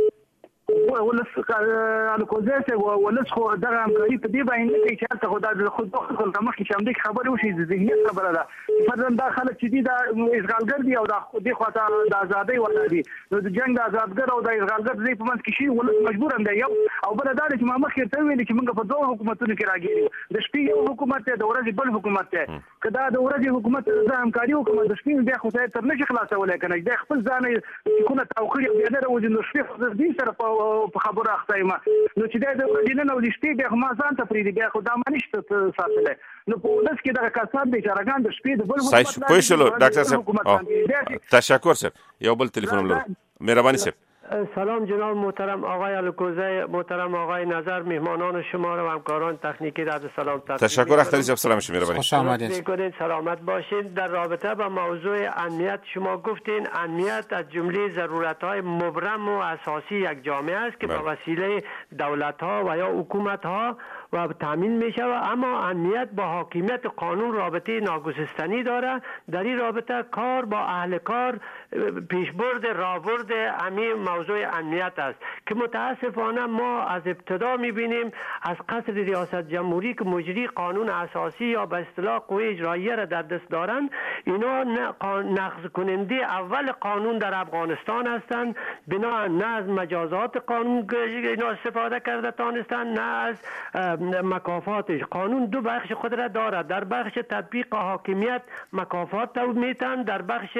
ولس الکوزه چې ولس خو دغه همکاري په دې باندې کوي چې تاسو خدای د خود خپل تمخ کې شامل خبرې وشي د ذهنیت خبره ده. فرضاً دا خلک چې دي دا اشغالګر دي او دا خودي خواته د ازادۍ ولا دي، نو د جنگ د آزادګر او د اشغالګر دې په منځ کې شي ولس مجبور هم دی. یو او بل دا چې ما مخکې ته ویل چې موږ په دوه حکومتونو کې راګیرو، د شپې یو حکومت ته د ورځې بل حکومت ته، کدا د ورځې حکومت ته همکاري وکړو د شپې بیا خو ته تر نشي خلاصولای کنه د خپل ځان کومه توقع بیا نه راوځي نو شپې دې سره په خبره اخته نو چې د ورځې نه ولشتي بیا ما ځان ته پریدي بیا خو دا منشته ساتله. نو په ولس کې دغه کسان د چارګان د شپې د بل حکومت پوښلو ډاکټر صاحب تشکر صاحب. یو بل تلیفون لرو، مهرباني صاحب. سلام جناب محترم آقای الکوزه، محترم آقای نظر، مهمانان شما و همکاران تکنیکی در سلام تشکر. اختری صاحب سلام شما، مهربانی. خوش آمدید. سلامت باشید. در رابطه با موضوع امنیت شما گفتین امنیت از جمله ضرورت‌های مبرم و اساسی یک جامعه است که با وسیله دولت‌ها و یا حکومت‌ها و تامین میشه، و اما امنیت با حاکمیت قانون رابطه ناگسستنی داره. در این رابطه کار با اهل کار پیشبرد راهبرد همین موضوع امنیت است که متاسفانه ما از ابتدا میبینیم از قصر ریاست جمهوری که مجری قانون اساسی یا به اصطلاح قوه اجراییه را در دست دارند، اینا نقض کننده اول قانون در افغانستان هستند. بنا نه از مجازات قانون اینا استفاده کرده تانستند، نه از مکافاتش. قانون دو بخش خود را دارد، در بخش تطبیق حاکمیت مکافات میتن، در بخش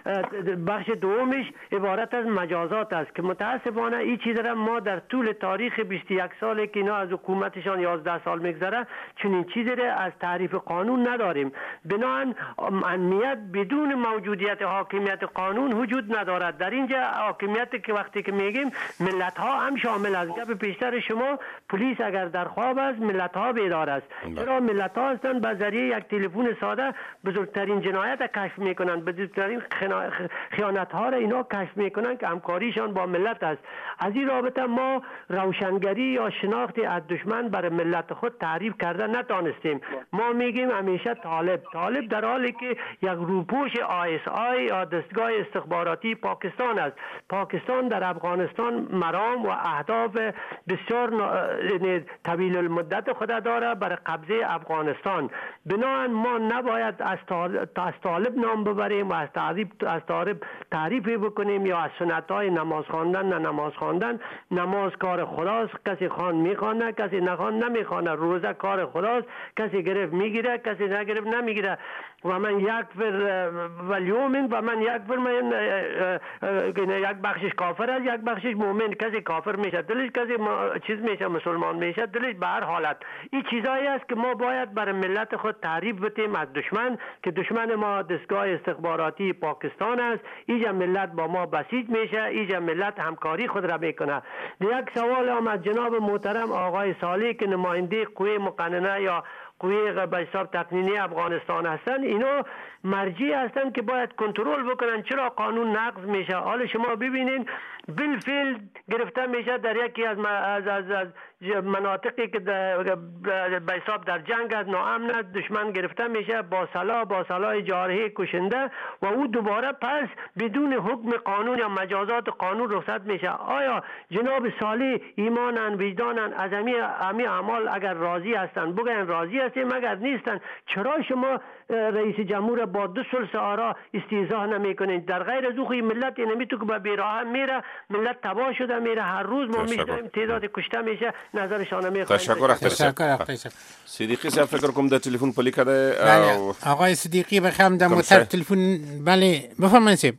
بخش دومش عبارت از مجازات است که متاسفانه این چیز را ما در طول تاریخ بیست و یک ساله که اینا از حکومتشان یازده سال میگذره چنین چیزی را از تعریف قانون نداریم. بنابراین امنیت بدون موجودیت حاکمیت قانون وجود ندارد. در اینجا حاکمیت که وقتی که میگیم ملت ها هم شامل است. گپ پیشتر شما پلیس اگر در خواب است ملت ها بیدار است. چرا ملت ها هستند به ذریعه یک تلفن ساده بزرگترین جنایت کشف میکنند، بزرگترین خیانت ها را اینا کشف میکنن که همکاریشان با ملت است. از این رابطه ما روشنگری یا شناخت از دشمن برای ملت خود تعریف کرده نتانستیم. ما میگیم همیشه طالب طالب در حالی که یک روپوش آی اس آی یا دستگاه استخباراتی پاکستان است. پاکستان در افغانستان مرام و اهداف بسیار طویل المدت خود داره برای قبضه افغانستان. بنابراین ما نباید از طالب نام ببریم و از تعریف از طالب تعریف بکنیم یا از سنت های نماز خواندن نه نماز خواندن. نماز کار خداست، کسی خوان میخوانه کسی نخوان نمیخوانه. روزه کار خداست، کسی گرفت میگیره کسی نگرفت نمیگیره. و من یک فر ولیومن و من یک فر من یک بخشش کافر است یک بخشش مؤمن. کسی کافر میشه دلش، کسی چیز میشه مسلمان میشه دلش. به هر حالت این چیزایی است که ما باید برای ملت خود تعریف بتیم از دشمن که دشمن ما دستگاه استخباراتی پاکستان است. اینجا ملت با ما بسیج میشه، اینجا ملت همکاری خود را میکنه. یک سوال هم از جناب محترم آقای صالح که نماینده قوه مقننه یا قوه به حساب تقنینی افغانستان هستند، اینا مرجع هستند که باید کنترل بکنن چرا قانون نقض میشه. حالا شما ببینین بالفعل گرفته میشه در یکی از, از, از, از مناطقی که به حساب در جنگ است، ناامن دشمن گرفته میشه، با سلاح با سلاح جارحه کشنده و او دوباره پس بدون حکم قانون یا مجازات قانون رخصت میشه. آیا جناب صالح ایمانن وجدانن از امی اعمال اگر راضی هستن بگن راضی هستیم، اگر نیستن چرا شما رئیس جمهور با دو ثلث آرا استیضاح نمیکنین؟ در غیر از او ملت اینمی تو که به بیراه میره، ملت تباه شده میره، هر روز ما میشنویم تعداد کشته میشه، نظرشان میخوایم. تشکر تشکر صدیقی صاحب فکر کنم در تلفن پلی کرده. آقای صدیقی بخوام در مطلب تلفن بله بفرمایید.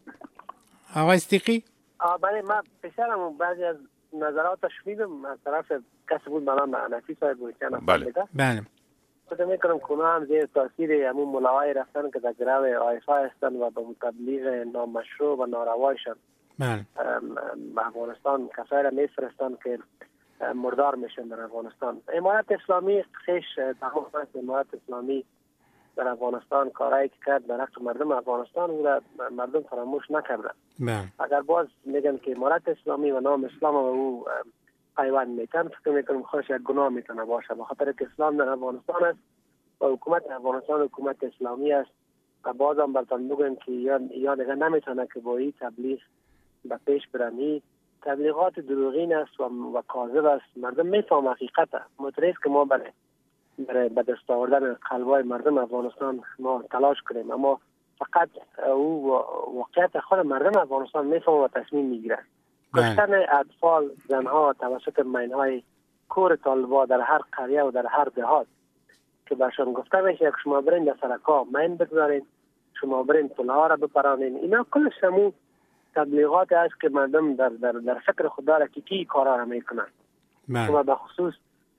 آقای صدیقی بله من پسرم بعضی از نظراتش میدم از طرف کسی بود منم نفیس صاحب بود که بله بله خود میکنم کنه هم زیر تاثیر همون ملاهای رفتن که در گروه آیفا هستن و به تبلیغ نامشروع و ناروایشان بله به افغانستان کسایی را میفرستن که مردار میشن در افغانستان. امارت اسلامی خیش تمام است. امارت اسلامی در افغانستان کارایی که کرد در حق مردم افغانستان او را مردم فراموش نکردن. بله اگر باز میگن که امارت اسلامی و نام اسلام و او پیوند میتن، فکر میکنم خودش یک گناه میتونه باشه، به خاطر که اسلام در افغانستان است و حکومت افغانستان حکومت اسلامی است و باز هم برتان بگن که یا, یا دیگه نمیتونه که با این تبلیغ به پیش برمی. تبلیغات دروغین است و, و کاذب است. مردم میفهم حقیقت متریز که ما برای برای به دست آوردن قلبای مردم افغانستان ما تلاش کنیم، اما فقط او واقعیت خود مردم افغانستان میفهم و تصمیم میگیره. کشتن اطفال زنها توسط مینهای کور طالبا در هر قریه و در هر دهات که برشان گفته میشه که شما برین در سرکا مین بگذارین، شما برین پلها را بپرانین، اینا کلش همون تبلیغات است که مردم در در در فکر خدا را که کی کارا را میکنن. شما به خصوص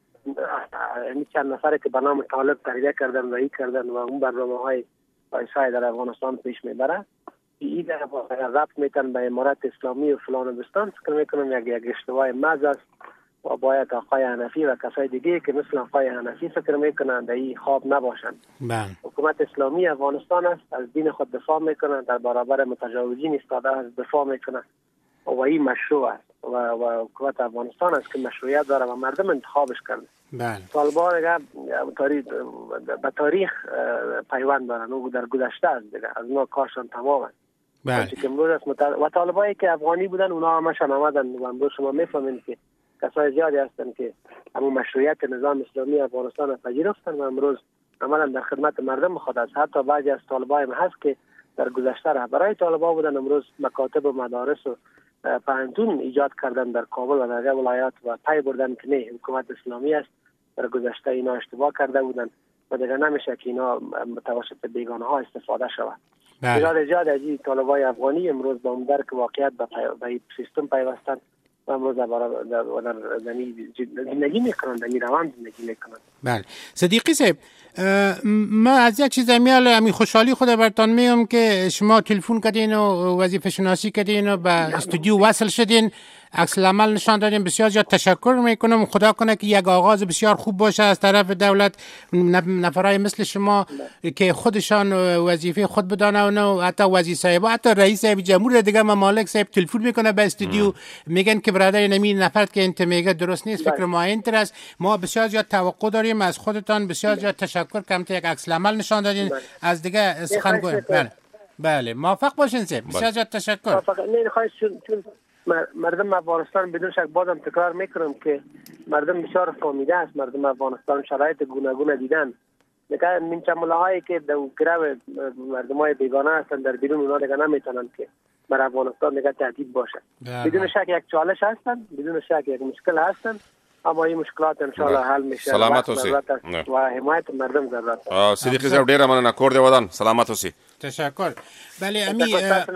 این چند نفره که به نام طالب تحریک کردن و ای کردن و اون برنامه های وایسای در افغانستان پیش میبره، این در ربط میتن به امارت اسلامی و فلان بستان، فکر میکنم یک یک اشتباه محض است و باید آقای حنفی و کسای دیگه که مثل آقای حنفی فکر میکنن در این خواب نباشند. حکومت اسلامی افغانستان است، از دین خود دفاع میکنن، در برابر متجاوزین ایستاده است، دفاع میکنن و این مشروع است و, و حکومت افغانستان است که مشروعیت داره و مردم انتخابش کرده. بله. طالبان دیگه تاریخ به تاریخ پیوند دارن و در گذشته است دیگه، از اونا کارشان تمام است. بله. که امروز است متر... و طالبایی که افغانی بودن اونا همشان آمدن و امروز شما میفهمین که کسای زیادی هستن که همون مشروعیت نظام اسلامی افغانستان را پذیرفتن و امروز عملا در خدمت مردم خود است. حتی بعضی از طالبای هم هست که در گذشته رهبرای طالبا بودن، امروز مکاتب و مدارس و پانتون ایجاد کردن در کابل و در ولایات و پای بردن که نه حکومت اسلامی است. در گذشته اینا اشتباه کرده بودن و دیگه نمیشه که اینا توسط بیگانه ها استفاده شود. زیاد زیاد از این طالبای افغانی امروز با اون درک واقعیت به سیستم پیوستن و امروز در در زندگی میکنن، در روان زندگی میکنن. بله صدیقی صاحب، من از یک چیز میال امی خوشحالی خود برتان میام که شما تلفن کردین و وظیفه شناسی کردین و به استودیو وصل شدین، عکس العمل نشان دادین. بسیار زیاد تشکر میکنم. خدا کنه که یک آغاز بسیار خوب باشه از طرف دولت، نفرای مثل شما که خودشان وظیفه خود بدانن و حتی وزیر صاحب و حتی رئیس صاحب جمهور دیگه ممالک صاحب تلفن میکنه به استودیو میگن که برادر نمی نفر که انت میگه درست نیست، فکر ما اینطور است. ما بسیار زیاد توقع داریم از خودتان. بسیار زیاد تشکر که همت یک عکس العمل نشان دادین. از دیگه سخن گویم. بله بله موفق باشین صاحب. بسیار زیاد تشکر. موفق. نه خواهش چون مردم افغانستان بدون شک بازم تکرار میکنم که مردم بسیار فهمیده است. مردم افغانستان شرایط گوناگون دیدن. دیگه منچه ملاهایی که در گروه مردمای بیگانه هستن در بیرون اونا دیگه نمیتونن که بر افغانستان دیگه تهدید باشه. بدون شک یک چالش هستن، بدون شک یک مشکل هستن، اما این مشکلات ان شاء الله حل میشه. سلامت اوسی و حمایت مردم ضرورت است. صدیقی صاحب ډیر مننه. کور دی ودان. سلامت اوسی. تشکر. بله امی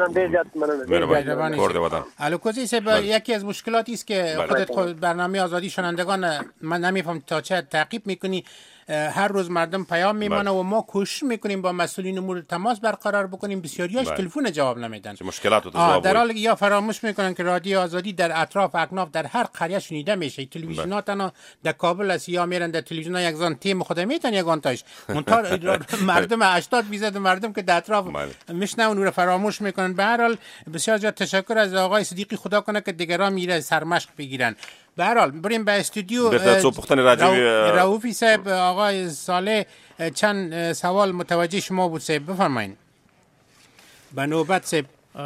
کور دی ودان. الوکوزی صاحب، یکی از مشکلاتی است که خودت خود برنامه آزادی شنوندگان من نمیفهم تا چه تعقیب میکنی. هر روز مردم پیام میمانه و ما کوشش میکنیم با مسئولین امور تماس برقرار بکنیم، بسیاریاش تلفن جواب نمیدن. مشکلات رو جواب در حالی یا فراموش میکنن که رادیو آزادی در اطراف اکناف در هر قریه شنیده میشه. تلویزیونات انا در کابل است یا میرن در تلویزیون یک زن تیم خود میتن یگان تاش اونطور مردم هشتاد درصد مردم که در اطراف میشنون رو فراموش میکنن. به هر حال بسیار زیاد تشکر از آقای صدیقی. خدا کنه که دیگران میره سرمشق بگیرن. به هر حال بریم به استودیو. بهتر څو پوښتنې راځي رؤوفی صاحب، آقای صالح چند سوال متوجه شما بود صاحب، بفرمایید. به نوبت صاحب.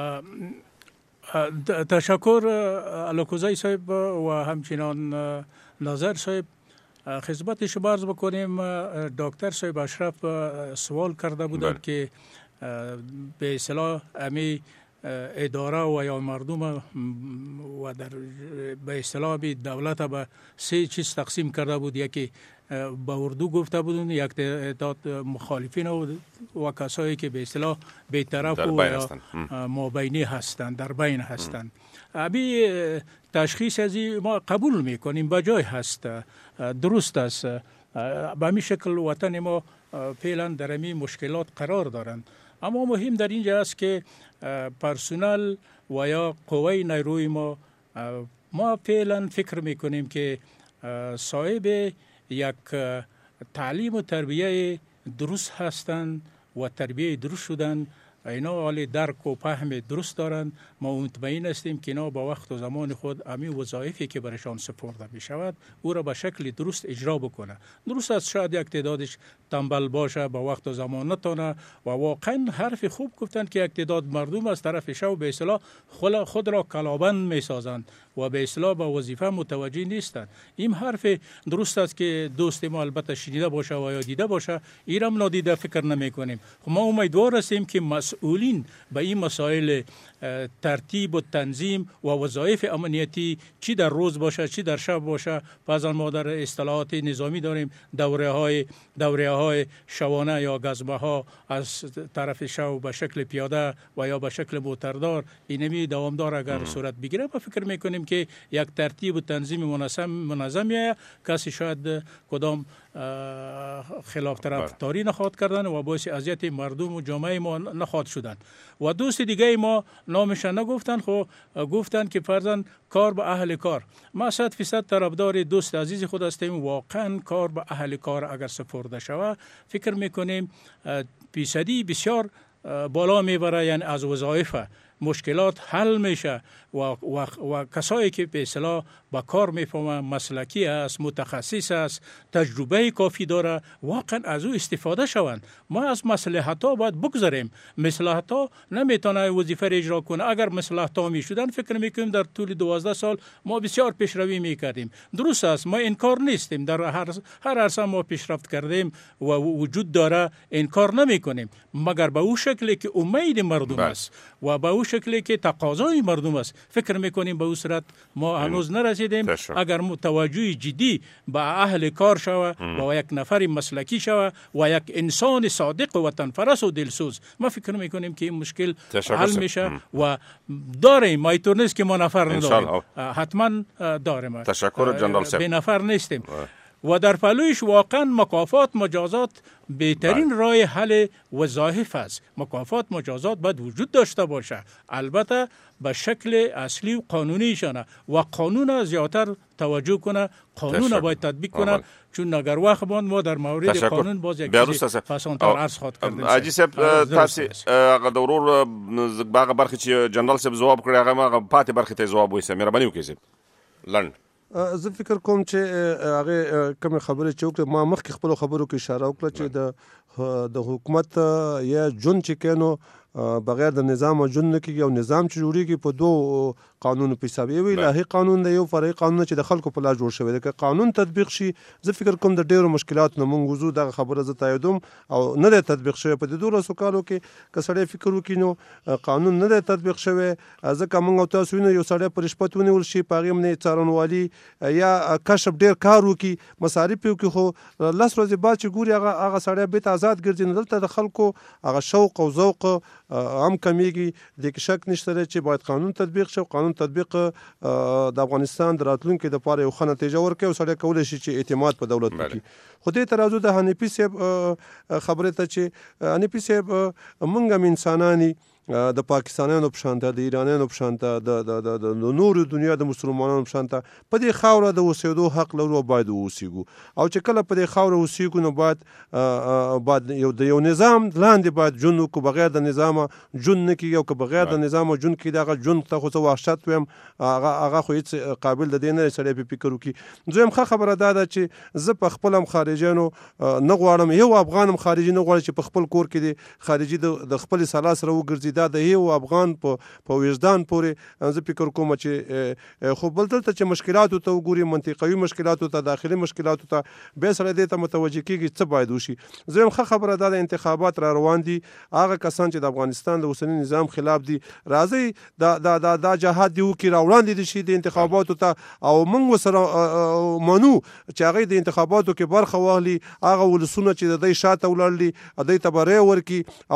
تشکر علاکوزای صاحب و همچنان ناظر صاحب. خدمت شما عرض بکنیم دکتر صاحب اشرف سوال کرده بودند که به اصطلاح امی اداره و یا مردم و در به اصطلاح دولت به سه چیز تقسیم کرده بود. یکی به اردو گفته بودن، یک تعداد مخالفین و, و کسایی که به اصطلاح بی‌طرف و یا مابینی هستند، در بین هستند. ابی تشخیص از ما قبول میکنیم، بجای هست، درست است. به همین شکل وطن ما فعلا در همین مشکلات قرار دارند. اما مهم در اینجا است که پرسونل و یا قوه نیروی ما ما فعلا فکر میکنیم که صاحب یک تعلیم و تربیه درست هستند و تربیه درست شدن، اینا حال درک و فهم درست دارند. ما مطمئن هستیم که اینا با وقت و زمان خود امی وظایفی که برشان سپرده می شود او را به شکل درست اجرا بکنه. درست است شاید یک تعدادش تنبل باشه، با وقت و زمان نتونه و واقعا حرف خوب گفتند که یک تعداد مردم از طرف شو به اصطلاح خود را کلابند می سازند و به اصطلاح به وظیفه متوجه نیستند. این حرف درست است که دوست ما البته شنیده باشه و یا دیده باشه، ایرم نادیده فکر نمی کنیم. ما امیدوار هستیم که مسئولین به این مسائل ترتیب و تنظیم و وظایف امنیتی چی در روز باشه چی در شب باشه، بعضا ما در اصطلاحات نظامی داریم دوره های دوره های شوانه یا گزمه ها از طرف شو به شکل پیاده و یا به شکل موتردار، اینمی دوامدار اگر صورت بگیره ما فکر میکنیم که یک ترتیب و تنظیم منظم منظمیه. کسی شاید کدام خلاف طرفداری نخواد کردن و باعث اذیت مردم و جامعه ما نخواد شدن. و دوست دیگه ما نامش نگفتن، خو گفتن که فرضاً کار به اهل کار. ما صد فیصد طرفدار دوست عزیز خود هستیم. واقعا کار به اهل کار اگر سپرده شود فکر میکنیم فیصدی بسیار بالا میبره، یعنی از وظایف مشکلات حل میشه و, و, و کسایی که به اصطلاح با کار میفهمه، مسلکی است، متخصص است، تجربه کافی داره، واقعا از او استفاده شوند. ما از مصلحت ها باید بگذاریم. مصلحت ها نمیتونه وظیفه اجرا کنه. اگر مصلحت ها میشدن فکر میکنیم در طول دوازده سال ما بسیار پیشروی میکردیم. درست است، ما انکار نیستیم، در هر هر عرصه ما پیشرفت کردیم و وجود داره، انکار نمیکنیم، مگر به او شکلی که امید مردم است و به او شکلی که تقاضای مردم است فکر میکنیم به او صورت ما هنوز نرسیدیم. اگر توجه جدی به اهل کار شوه و یک نفر مسلکی شوه و یک انسان صادق و وطنپرست و دلسوز، ما فکر میکنیم که این مشکل حل میشه و داریم. ما اینطور نیست که ما نفر نداریم، حتما داریم. تشکر جنرال صاحب. به نفر نیستیم و در پلویش واقعا مکافات مجازات بهترین راه حل وظایف است. مکافات مجازات باید وجود داشته باشه، البته به شکل اصلی و قانونی شنه و قانون زیادتر توجه کنه، قانون باید تطبیق کنه، چون اگر وقت باند ما در مورد تشکر. قانون باز یک چیز فاسانتر عرض خواهد کردیم. اجي صاحب تاسو هغه د ورور باغه برخه چې جنرال صاحب جواب کړی هغه ما پاتې برخه ته جواب وایي. مهرباني وکړئ لند. زه فکر کوم چې هغه کوم خبره چې وکړه ما مخکې خپل خبرو کې اشاره وکړه چې د د حکومت یا جون چې کینو بغیر د نظام او جون نه کیږي او نظام چې جوړیږي په دوه قانون په حساب یو الهي قانون دی، یو فرعي قانون چې د خلکو په لاس جوړ شوی دی. که قانون تطبیق شي زه فکر کوم د ډیرو مشکلاتو نه مونږ وځو. دغه خبره زه تاییدوم او نه دی تطبیق شوی په دې دولسو کالو کې. که سړی فکر وکړي نو قانون نه دی تطبیق شوی، ځکه مونږ او تاسو وینو یو سړی په رشوت ونیول شي، په هغې باندې څارنوالي یا کشف ډیر کار وکړي، مصارف یې وکړي، خو لس ورځې بعد چې ګوري هغه هغه سړی بېرته آزاد ګرځي. نو دلته د خلکو هغه شوق او ذوق هم کمیږي. د کې شک نشته چې باید قانون تطبیق شي. قانون تطبیق د افغانستان د راتلونکي لپاره یو ښه نتیجه ورکوي او سړی کولی شي چې اعتماد په دولت وکړي. خو دې ته راځو د حنیفي صاحب خبرې ته چې حنیفي صاحب موږ هم انسانان د پاکستانیانو په شانته د ایرانیانو په شانته د نورو دنیا د مسلمانانو په شانته په دې خاوره د اوسېدو حق لرو او باید اوسېږو او چې کله په دې خاوره اوسېږو نو باید باید یو د یو نظام لاندې باید ژوند وکړو بغیر د نظامه ژوند نه کېږي او که بغیر د نظامه ژوند کېږي دغه ژوند ته خو څه وحشت ویم هغه هغه خو هېڅ قابل د دې نه دی سړی پرې فکر وکړي. دویم ښه خبره دا ده چې زه په خپل هم خارجیانو نه غواړم یو افغان هم خارجي نه غواړي چې په خپل کور کې د خارجي د خپل سلا سره وګرځي دا د یو افغان په وجدان پورې زه فکر کوم چې خو بل دلته چې مشکلاتو ته وګوري منطقوي مشکلاتو ته داخلي مشکلاتو ته بیا سړی دې ته متوجه کېږي څه باید وشي. زه هم ښه خبره دا د انتخابات را روان دي هغه کسان چې د افغانستان د اوسني نظام خلاف دي راځي دا دا دا دا جهاد دی وکړي را وړاندې دي شي د انتخاباتو ته او موږ ورسره منو چې هغوی د انتخاباتو کې برخه واخلي هغه ولسونه چې د دوی شاته ولاړ دي دوی ته به رایه ورکړي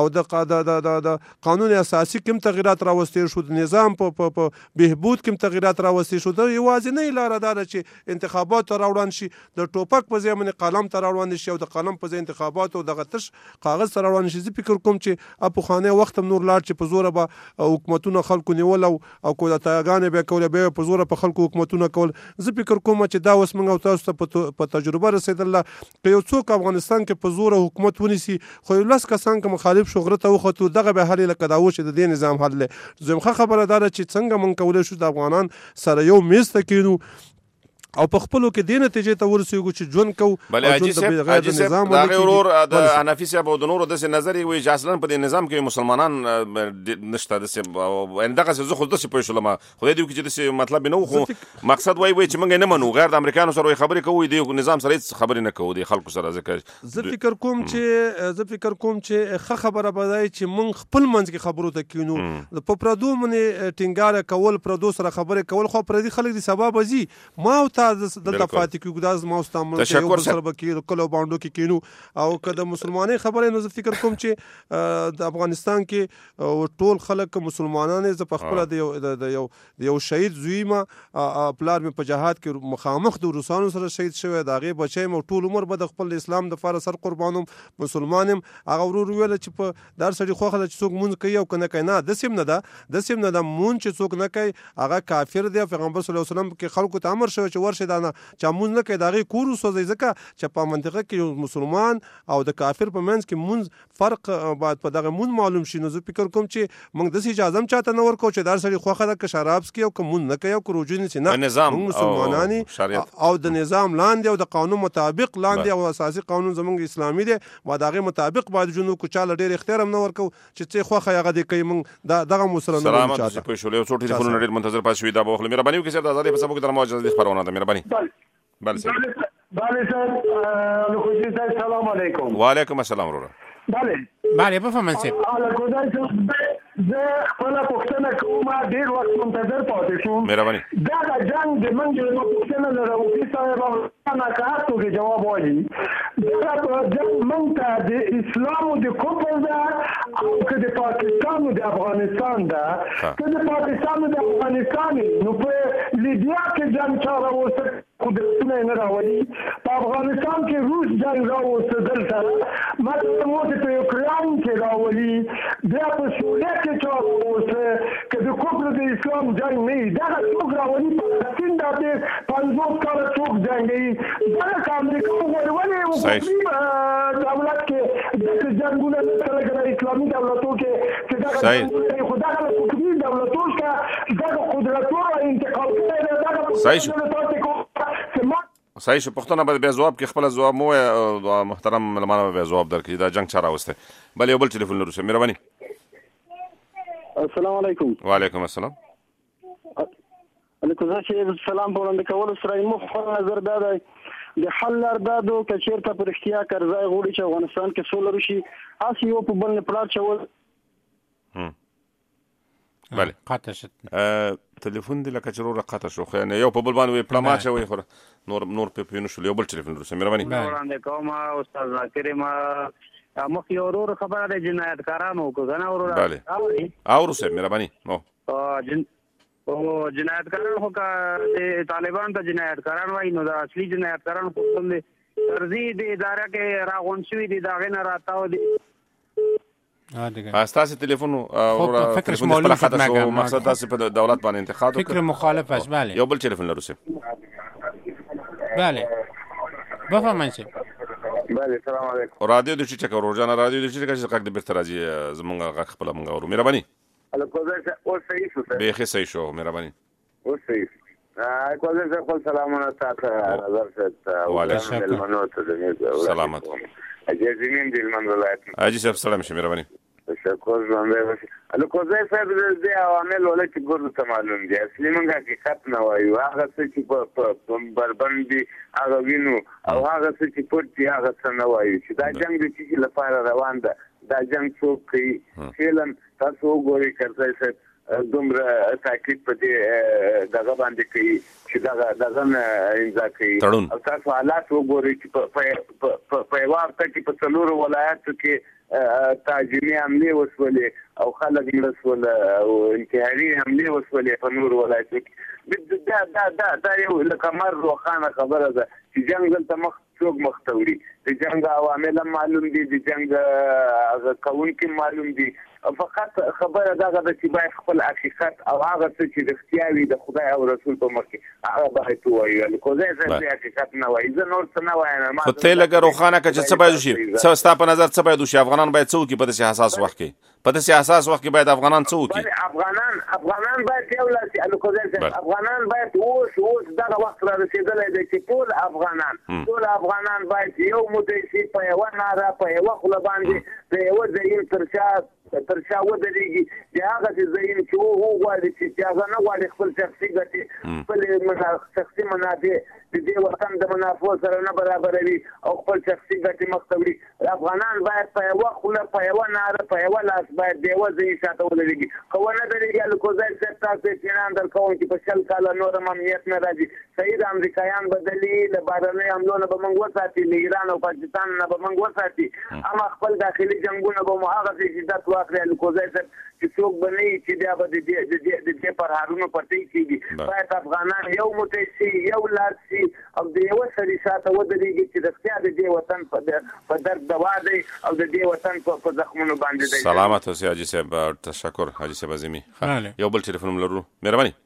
او د قانون اساسي کوم تغیرات راوستي شو د نظام په بهبود کوم تغیرات راوستي شو دا یوازینۍ لاره دا ده چې انتخابات ته راوړاند شي د ټوپک په ځای باندې قلم ته راوړاند شي او د قلم په ځای انتخابات او دغه تش کاغذ ته راوړاند شي. زه فکر کوم چې پخوانی وخت هم نور لاړ چې په زوره به حکومتونه خلکو نیول او کو د تاګانې به کول به په زوره په خلکو حکومتونه کول. زه فکر کوم چې دا اوس موږ او تاسو ته په تجربه رسیدله که یو څوک افغانستان کې په زوره حکومت ونیسي خو یو لس کسان که مخالف شو غره ته وختو دغه به حل لکه دا و چې د دې نظام حل دی. زم ښه خبره دا ده چې څنګه موږ کولی شو د افغانان سره یو میز ته کینو او په خپلو کې دې نتیجې ته ورسېږو چې ژوند کوو بلې حاجي صاحب حاجي صاحب د هغې ورور د حنفي صاحب او د نورو داسې نظر یې وایي چې اصلا په دې نظام کې مسلمانان نشته داسې دغسې زه خو داسې پوه شولم خدای دې وکړي چې داسې مطلب یې نه و خو مقصد وایي وایي چې موږ یې نه منو غیر د امریکایانو سره وایي خبرې کوو دې نظام سره هېڅ خبرې نه کوو دې خلکو سره ځکه زه فکر کوم چې زه فکر کوم چې ښه خبره به دا چې موږ خپل منځ کې خبرو ته کینو په پردو باندې ټینګاره کول پردو سره خبرې کول خو پردي خلک دي سبا به ځي ما او تا دلته پاتې کېږو دا زما او ستا ملک یو بل سره به کېږو کلو باڼډو کې کینو او که د مسلمانۍ خبره نو زه فکر کوم چې د افغانستان کې ټول خلک مسلمانان زه په خپله د یو د یو شهید زوی یم پلار مې په جهاد کې مخامخ د روسانو سره شهید شوی د هغې بچی یم او ټول عمر به د خپل اسلام دپاره سر قربانوم مسلمان یم. هغه ورور ویله چې په دا سړي خوښه ده چې څوک مونځ کوي او که نه کوي نه داسې هم نه ده داسې هم نه ده مونځ چې څوک نه کوي هغه کافر دی. پیغمبر صلی الله علیه وسلم کې خلکو ته امر شوی چې ورشئ دا نه چې مونځ نه کوي د هغې کور وسوځئ ځکه چې په منطقه کې یو مسلمان او د کافر په منځ کې مونځ فرق باید په دغه مونځ معلوم شي. نو زه فکر کوم چې موږ داسې اجازه هم چاته نه ورکوو چې دا سړي خوښه ده که شراب څکي او که مونځ نه کوي او که روژې نیسي نه موږ مسلمانان او د نظام لاندې او د قانون مطابق لاندې او اساسي قانون زموږ اسلامي دی باید هغې مطابق باید ژوند وکړو چا له ډېر اختیار هم نه ورکوو چې څه خوښه هغه دې کوي موږ دغه مو سره نه وایو چاته. پوه شولو یو څو ټلیفونونه ډېر منتظر پاتې شوي دا به واخلو. مهرباني وکړئ صاحب د ازادۍ په څپو کې در ما اجازه خپرونه ده. مهرباني بله صاحب. بله صاحب الخوشي صاحب سلام علیکم. وعلیکم السلام وروره. بله بله بفرمایئ صاحب. الکودای صاحب زه خپله پوښتنه کوم ډېر وخت منتظر پاتې شوم. مهرباني. دغه جنګ د موږ یوه پوښتنه لرو مفتي صاحب او ناکاره توګه جواب وایي دغه جنګ موږ ته د اسلام او د کفر ده او که د پاکستان او د افغانستان ده که د پاکستان او د افغانستان نو په لیبیا کې جنګ چا راوسته قدرتونه یې نه راولي په افغانستان کې روس جنګ راوسته دلته مطلب اوس په یوکران کې راولي بیا په سوریه کې چا راوسته که د کفر د اسلام جنګ نه وي دغه څوک راولي فلسطین دا د پنځوس کاله څوک جنګوي دغه که امریکا وغواړي ولې حکومتي دولت کې داسې جنګونه نشته لکه د اسلامي دولتو کې چې دغه جنګونه خو دغه له حکومتي دولتو څخه دغه قدرتونه انتقال کړی دی دغه صحیح شو. پوښتنه به بیا ځواب کې خپله ځواب مو ووایه محترم ملمانه به بیا ځواب درکړي دا جنګ چا راوستی. بل یو بل ټلیفون لرو صاحب. مهرباني. السلام علیکم. وعلیکم السلام. علیکم السلام په وړاندې کولو سره زموږ خپل نظر دا دی د حل لار دا ده که چېرته په رښتیا کرزی غواړي چې افغانستان کې سوله وشي هسې یو په بل نه پلاټ چول. بله قطع شد تلفون دی لکه چې روره قطع شو خو یو په بل باندې پړه ما اچوئ خو نور نور پې پوه نه شولو. یو بل ټلیفون وروسته. مهرباني. وړاندې کوم استاد ذاکر یم مخکې یو ورور خبره دی جنایتکارانو که که نه وروره بله اورو صاحب. مهرباني. او جنایتکاران خو که د طالبان ته جنایتکاران وایي نو د اصلي جنایتکاران خو کوم دی فرضي د اداره کې راغونډ شوي دي د هغې نه راتاو دي تاسو ټلیفون او فکر معلوم شد مګر مقصد تاسو په دولت باندې انتقاد فکر مخالف است. بله یو بل ټلیفون لرو سه. بله بفرمایئ. بله سلام علیکم. رادیو د چیچکا روزانه رادیو د چیچکا چې قاعده بیرته راځي زمونږ غږ خپل مونږ ورو مهرباني. الو کوزه او صحیح شو. به خې صحیح شو مهرباني. او صحیح. ا کوزه زه خپل سلامونه تاسو نظر ست. وعلیکم سلامت. اجازه دې من ولایت. اجي صاحب سلام شه مهرباني. تشکر ژوندې الو کوزه صاحب دې عوامل ولې چې ګورو ته معلوم دي اصلي مونږه حقیقت نه وایو هغه څه چې په بربندي هغه وینو او هغه څه چې پټي هغه څه نه وایو چې دا جنگ د چې لپاره روان ده دا جنگ څوک کوي فعلا تاسو وګورئ کړئ چې دومره تاکید په دې دغه باندې کوي چې دغه دغه انځا کوي او تاسو حالات وګورئ چې په په په وخت کې په څلورو ولایتو کې تاجمي حمله وسولې او خلک مرسول او انتحاري حمله وسولې په نور ولایتو کې دا دا دا دا یو لکمر روخانه خبره ده چې جنگ دلته مخ څوک مختوري د جنگ عوامل معلوم دي د جنگ کوونکي معلوم دي فقط خبره دغه د چې باید خپل حقیقت او هغه څه چې د اختیاري د خدای او رسول په مخ کې هغه باید وایي کوزه چې حقیقت نه وایي زه نور څه نه وایم خو ته لګه روخانه کچ څه باید شي څه ستا په نظر څه باید شي افغانان باید څه وکړي په داسې حساس وخت کې په داسې حساس وخت کې باید افغانان څه وکړي افغانان افغانان باید یو لاسي الکوزه افغانان باید اوس اوس دغه وخت را رسیدلی دی چې ټول افغانان ټول افغانان باید یو متشي په یو ناره په یو خله باندې په یو ځای تر شا تر شا ودرېږي چې هغه ځای چې وو غواړي چې هغه نه غواړي خپل شخصي ګټې خپل شخصي منافع د دې وطن د منافع سره نه برابروي او خپل شخصي ګټې مخته وړي افغانان باید په یو خله په یو ناره په یو لاس باید د یو ځای شاته ودرېږي که ونه درېږي الکوزی صاحب تاسو اطمینان درکوم چې په شل کاله نور هم امنیت نه راځي صحیح د امریکایان بدلي له بهرنیو حملو نه به موږ وساتي له ایران او پاکستان نه به موږ وساتي اما خپل داخلي جنګونه به مو هغسې شدت واخلي الکوزی صاحب چې څوک به نه وي چې بیا به د دې پرهارونو پټۍ کېږي باید افغانان یو موټی شي یو لاس شي او د یوه سړي شاته ودرېږي چې رښتیا د دې وطن په درد دوا دی او د دې وطن په زخمونو باندې دی. سلامت اوسئ حاجي صاحب تشکر حاجي صاحب عظیمي. یو بل ټلیفون لرو مهرباني.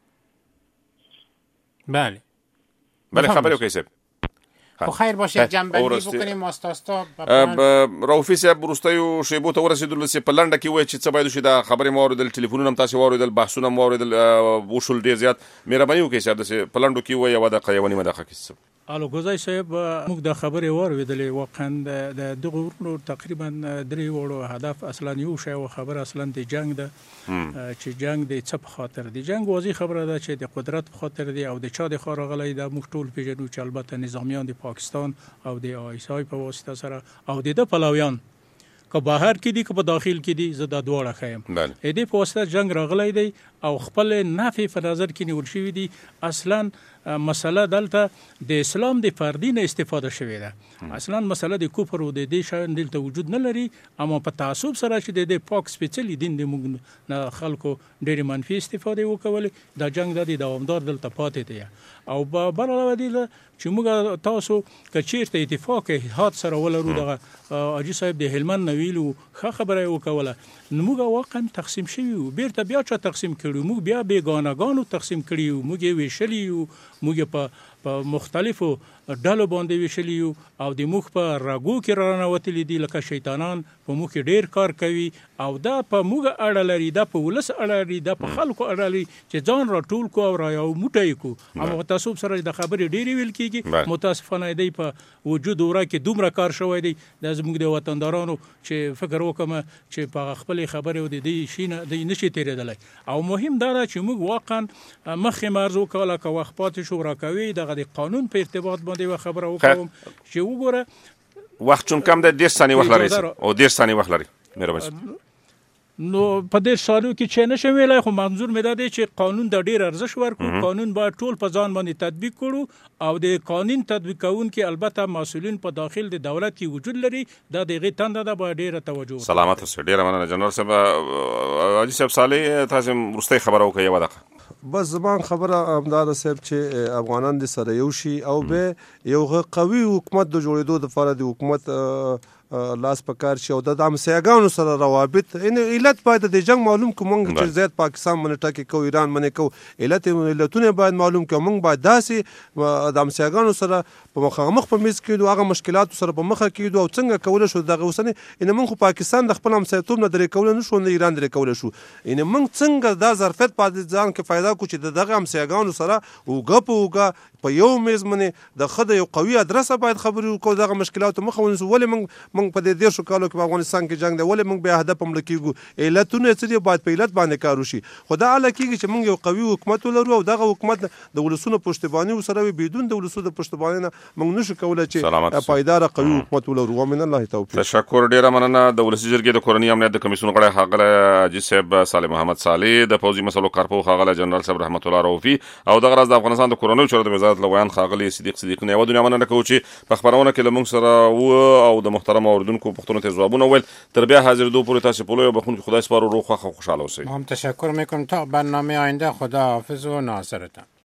بله بله خبری وکړئ صاحب. خو خیر باشه جنبندی بکنیم استاستا راوفي صاحب وروستیو شیبو ته ورسېدلو چې په لنډه کې وایي چې څه باید وشي دا خبرې مو واورېدل ټلیفونونه هم تاسې واورېدل بحثونه مو واورېدل وشول ډېر زیات مهرباني وکړئ صاحب داسې په لنډو کې وایي یوه دقیقه یوه نیمه دقیقه کې الو ګوزای صاحب موږ د خبرې واورېدلې واقعا د دغه ورونو تقریبا درې وړو هدف اصلا یو شی او خبر اصلا د جنگ ده چې جنگ د څه په خاطر دی جنگ واضح خبره ده چې د قدرت په خاطر دی او د چا د خارغلۍ د موږ ټول پیژنو چې البته نظامیان د پاکستان او د آیسای په واسطه سره او د د پلاویان که بهر کې دي که په داخل کې دي زه دا دواړه ښیم د دې په واسطه جنگ راغلی دی او خپل نفع په نظر کې نیول شوي دي اصلا مسله دلته د اسلام د فردي نه استفاده شوې ده اصلا مسله د کفر او د دې شیان دلته وجود نه لري اما په تعصب سره چې د دې پاک سپېڅلي دین د موږ نه خلکو ډېرې منفي استفاده وکولې دا جنگ د دوامدار دلته پاتې دی او بل علاوه دې چې موږ تاسو که چیرته اتفاق اتحاد سره ولرو دغه حاجي صاحب د هلمند نه ویلو ښه خبره یې وکوله نو موږ واقعا تقسیم شوي وو بیرته بیا چا تقسیم کړي موږ بیا بېګانهګانو تقسیم کړي وو موږ یې ویشلي یو موږ په په مختلفو ډلو باندې ویشلي یو او د موږ په رګو کې راننوتلي دي لکه شیطانان په موږ کې ډېر کار کوي او دا په موږ اړه لري دا په ولس اړه لري دا په خلکو اړه لري چې ځان راټول کو او را یو موټی کو اما تعصب سره د خبرې ډېرې ویل کېږي متاسفانه دی په وجود وره کې دومره کار شوی دی دا زموږ د وطندارانو چې فکر وکړم چې په خپلې خبرې او د دې شي نه دی نشي تېرېدلی او مهم دا ده چې موږ واقعا مخکې مه ارزو کوله که وخت پاتې شو راکوي دغه د قانون په ارتباط باندې یوه خبره وکړم چې وګوره وخت چون کم دی دېرش ثانیې وخت لرئ او دېرش ثانیې وخت لرئ مهرباني نو په دې سالو کې چې نشم ویلای خو منظور مې دا دی چې قانون د ډیر ارزښت ورکړو قانون باید ټول په ځان باندې تطبیق کړو او د قانون تطبیق کوونکي البته مسؤلین په داخل د دولت کې وجود لري دا دغه تنده ده باید ډیره توجه سلامت اوسئ ډیره مننه جنرال صاحب حاجي صاحب صالح تاسو ورسته خبرو کوي یو دغه بس زمان خبره همدار صاحب چې افغانان د سره یو شي او به یو قوي حکومت د جوړېدو لپاره د حکومت لاس پکار شي او د همسایګانو سره روابط ان علت باید د جنگ معلوم کوم چې زیات پاکستان باندې ټاکي کو ایران باندې کو علت علتونه باید معلوم کوم موږ باید داسې د همسایګانو سره په مخامخ په میز کې دغه مشکلات سره په مخه کې او څنګه کول شو دغه وسنه ان موږ پاکستان د خپل همسایتوب نه درې کول نه شو نه ایران درې کول شو ان موږ څنګه دا ظرفیت پاتې ځان کې फायदा کو چې دغه همسایګانو سره وګپ وګا په یو میز باندې د خدای یو قوي ادرسه باید خبرې وکړو دغه مشکلات مخه ونیسو ولې موږ موږ په دې ډیر شو کالو کې په افغانستان کې جنگ دی ولې موږ به هدف هم لکېږو علتونه څه دي باید په علت باندې کار وشي خو دا اله کېږي چې موږ یو قوي حکومت ولرو او دغه حکومت د ولسونو پشتیباني سره وي بدون د ولسونو د پشتیباني نه موږ نشو کولای چې پایدار قوي حکومت ولرو ومن الله توفیق تشکر ډیره مننه د ولسی جرګې د کورنۍ امنیت د کمیسیون غړی ښاغلی حاجي صاحب صالح محمد صالح د پوځي مسلو کارپوه ښاغلی جنرال صاحب رحمت الله رؤفي او دغه راز د افغانستان د کورنیو چارو د وزارت لویان ښاغلی صدیق صدیق نه یو دنیا مننه کوو چې په خبرونه کې له موږ سره و او د محترم اوردونکو پښتنو ته ځوابونه ویل تر بیا حاضر دو پورې تاسو په لوی بخون خدای سپارو روغ خوښ خوشاله اوسئ هم تشکر میکنم تا برنامه آینده خدا حافظ و ناصرتان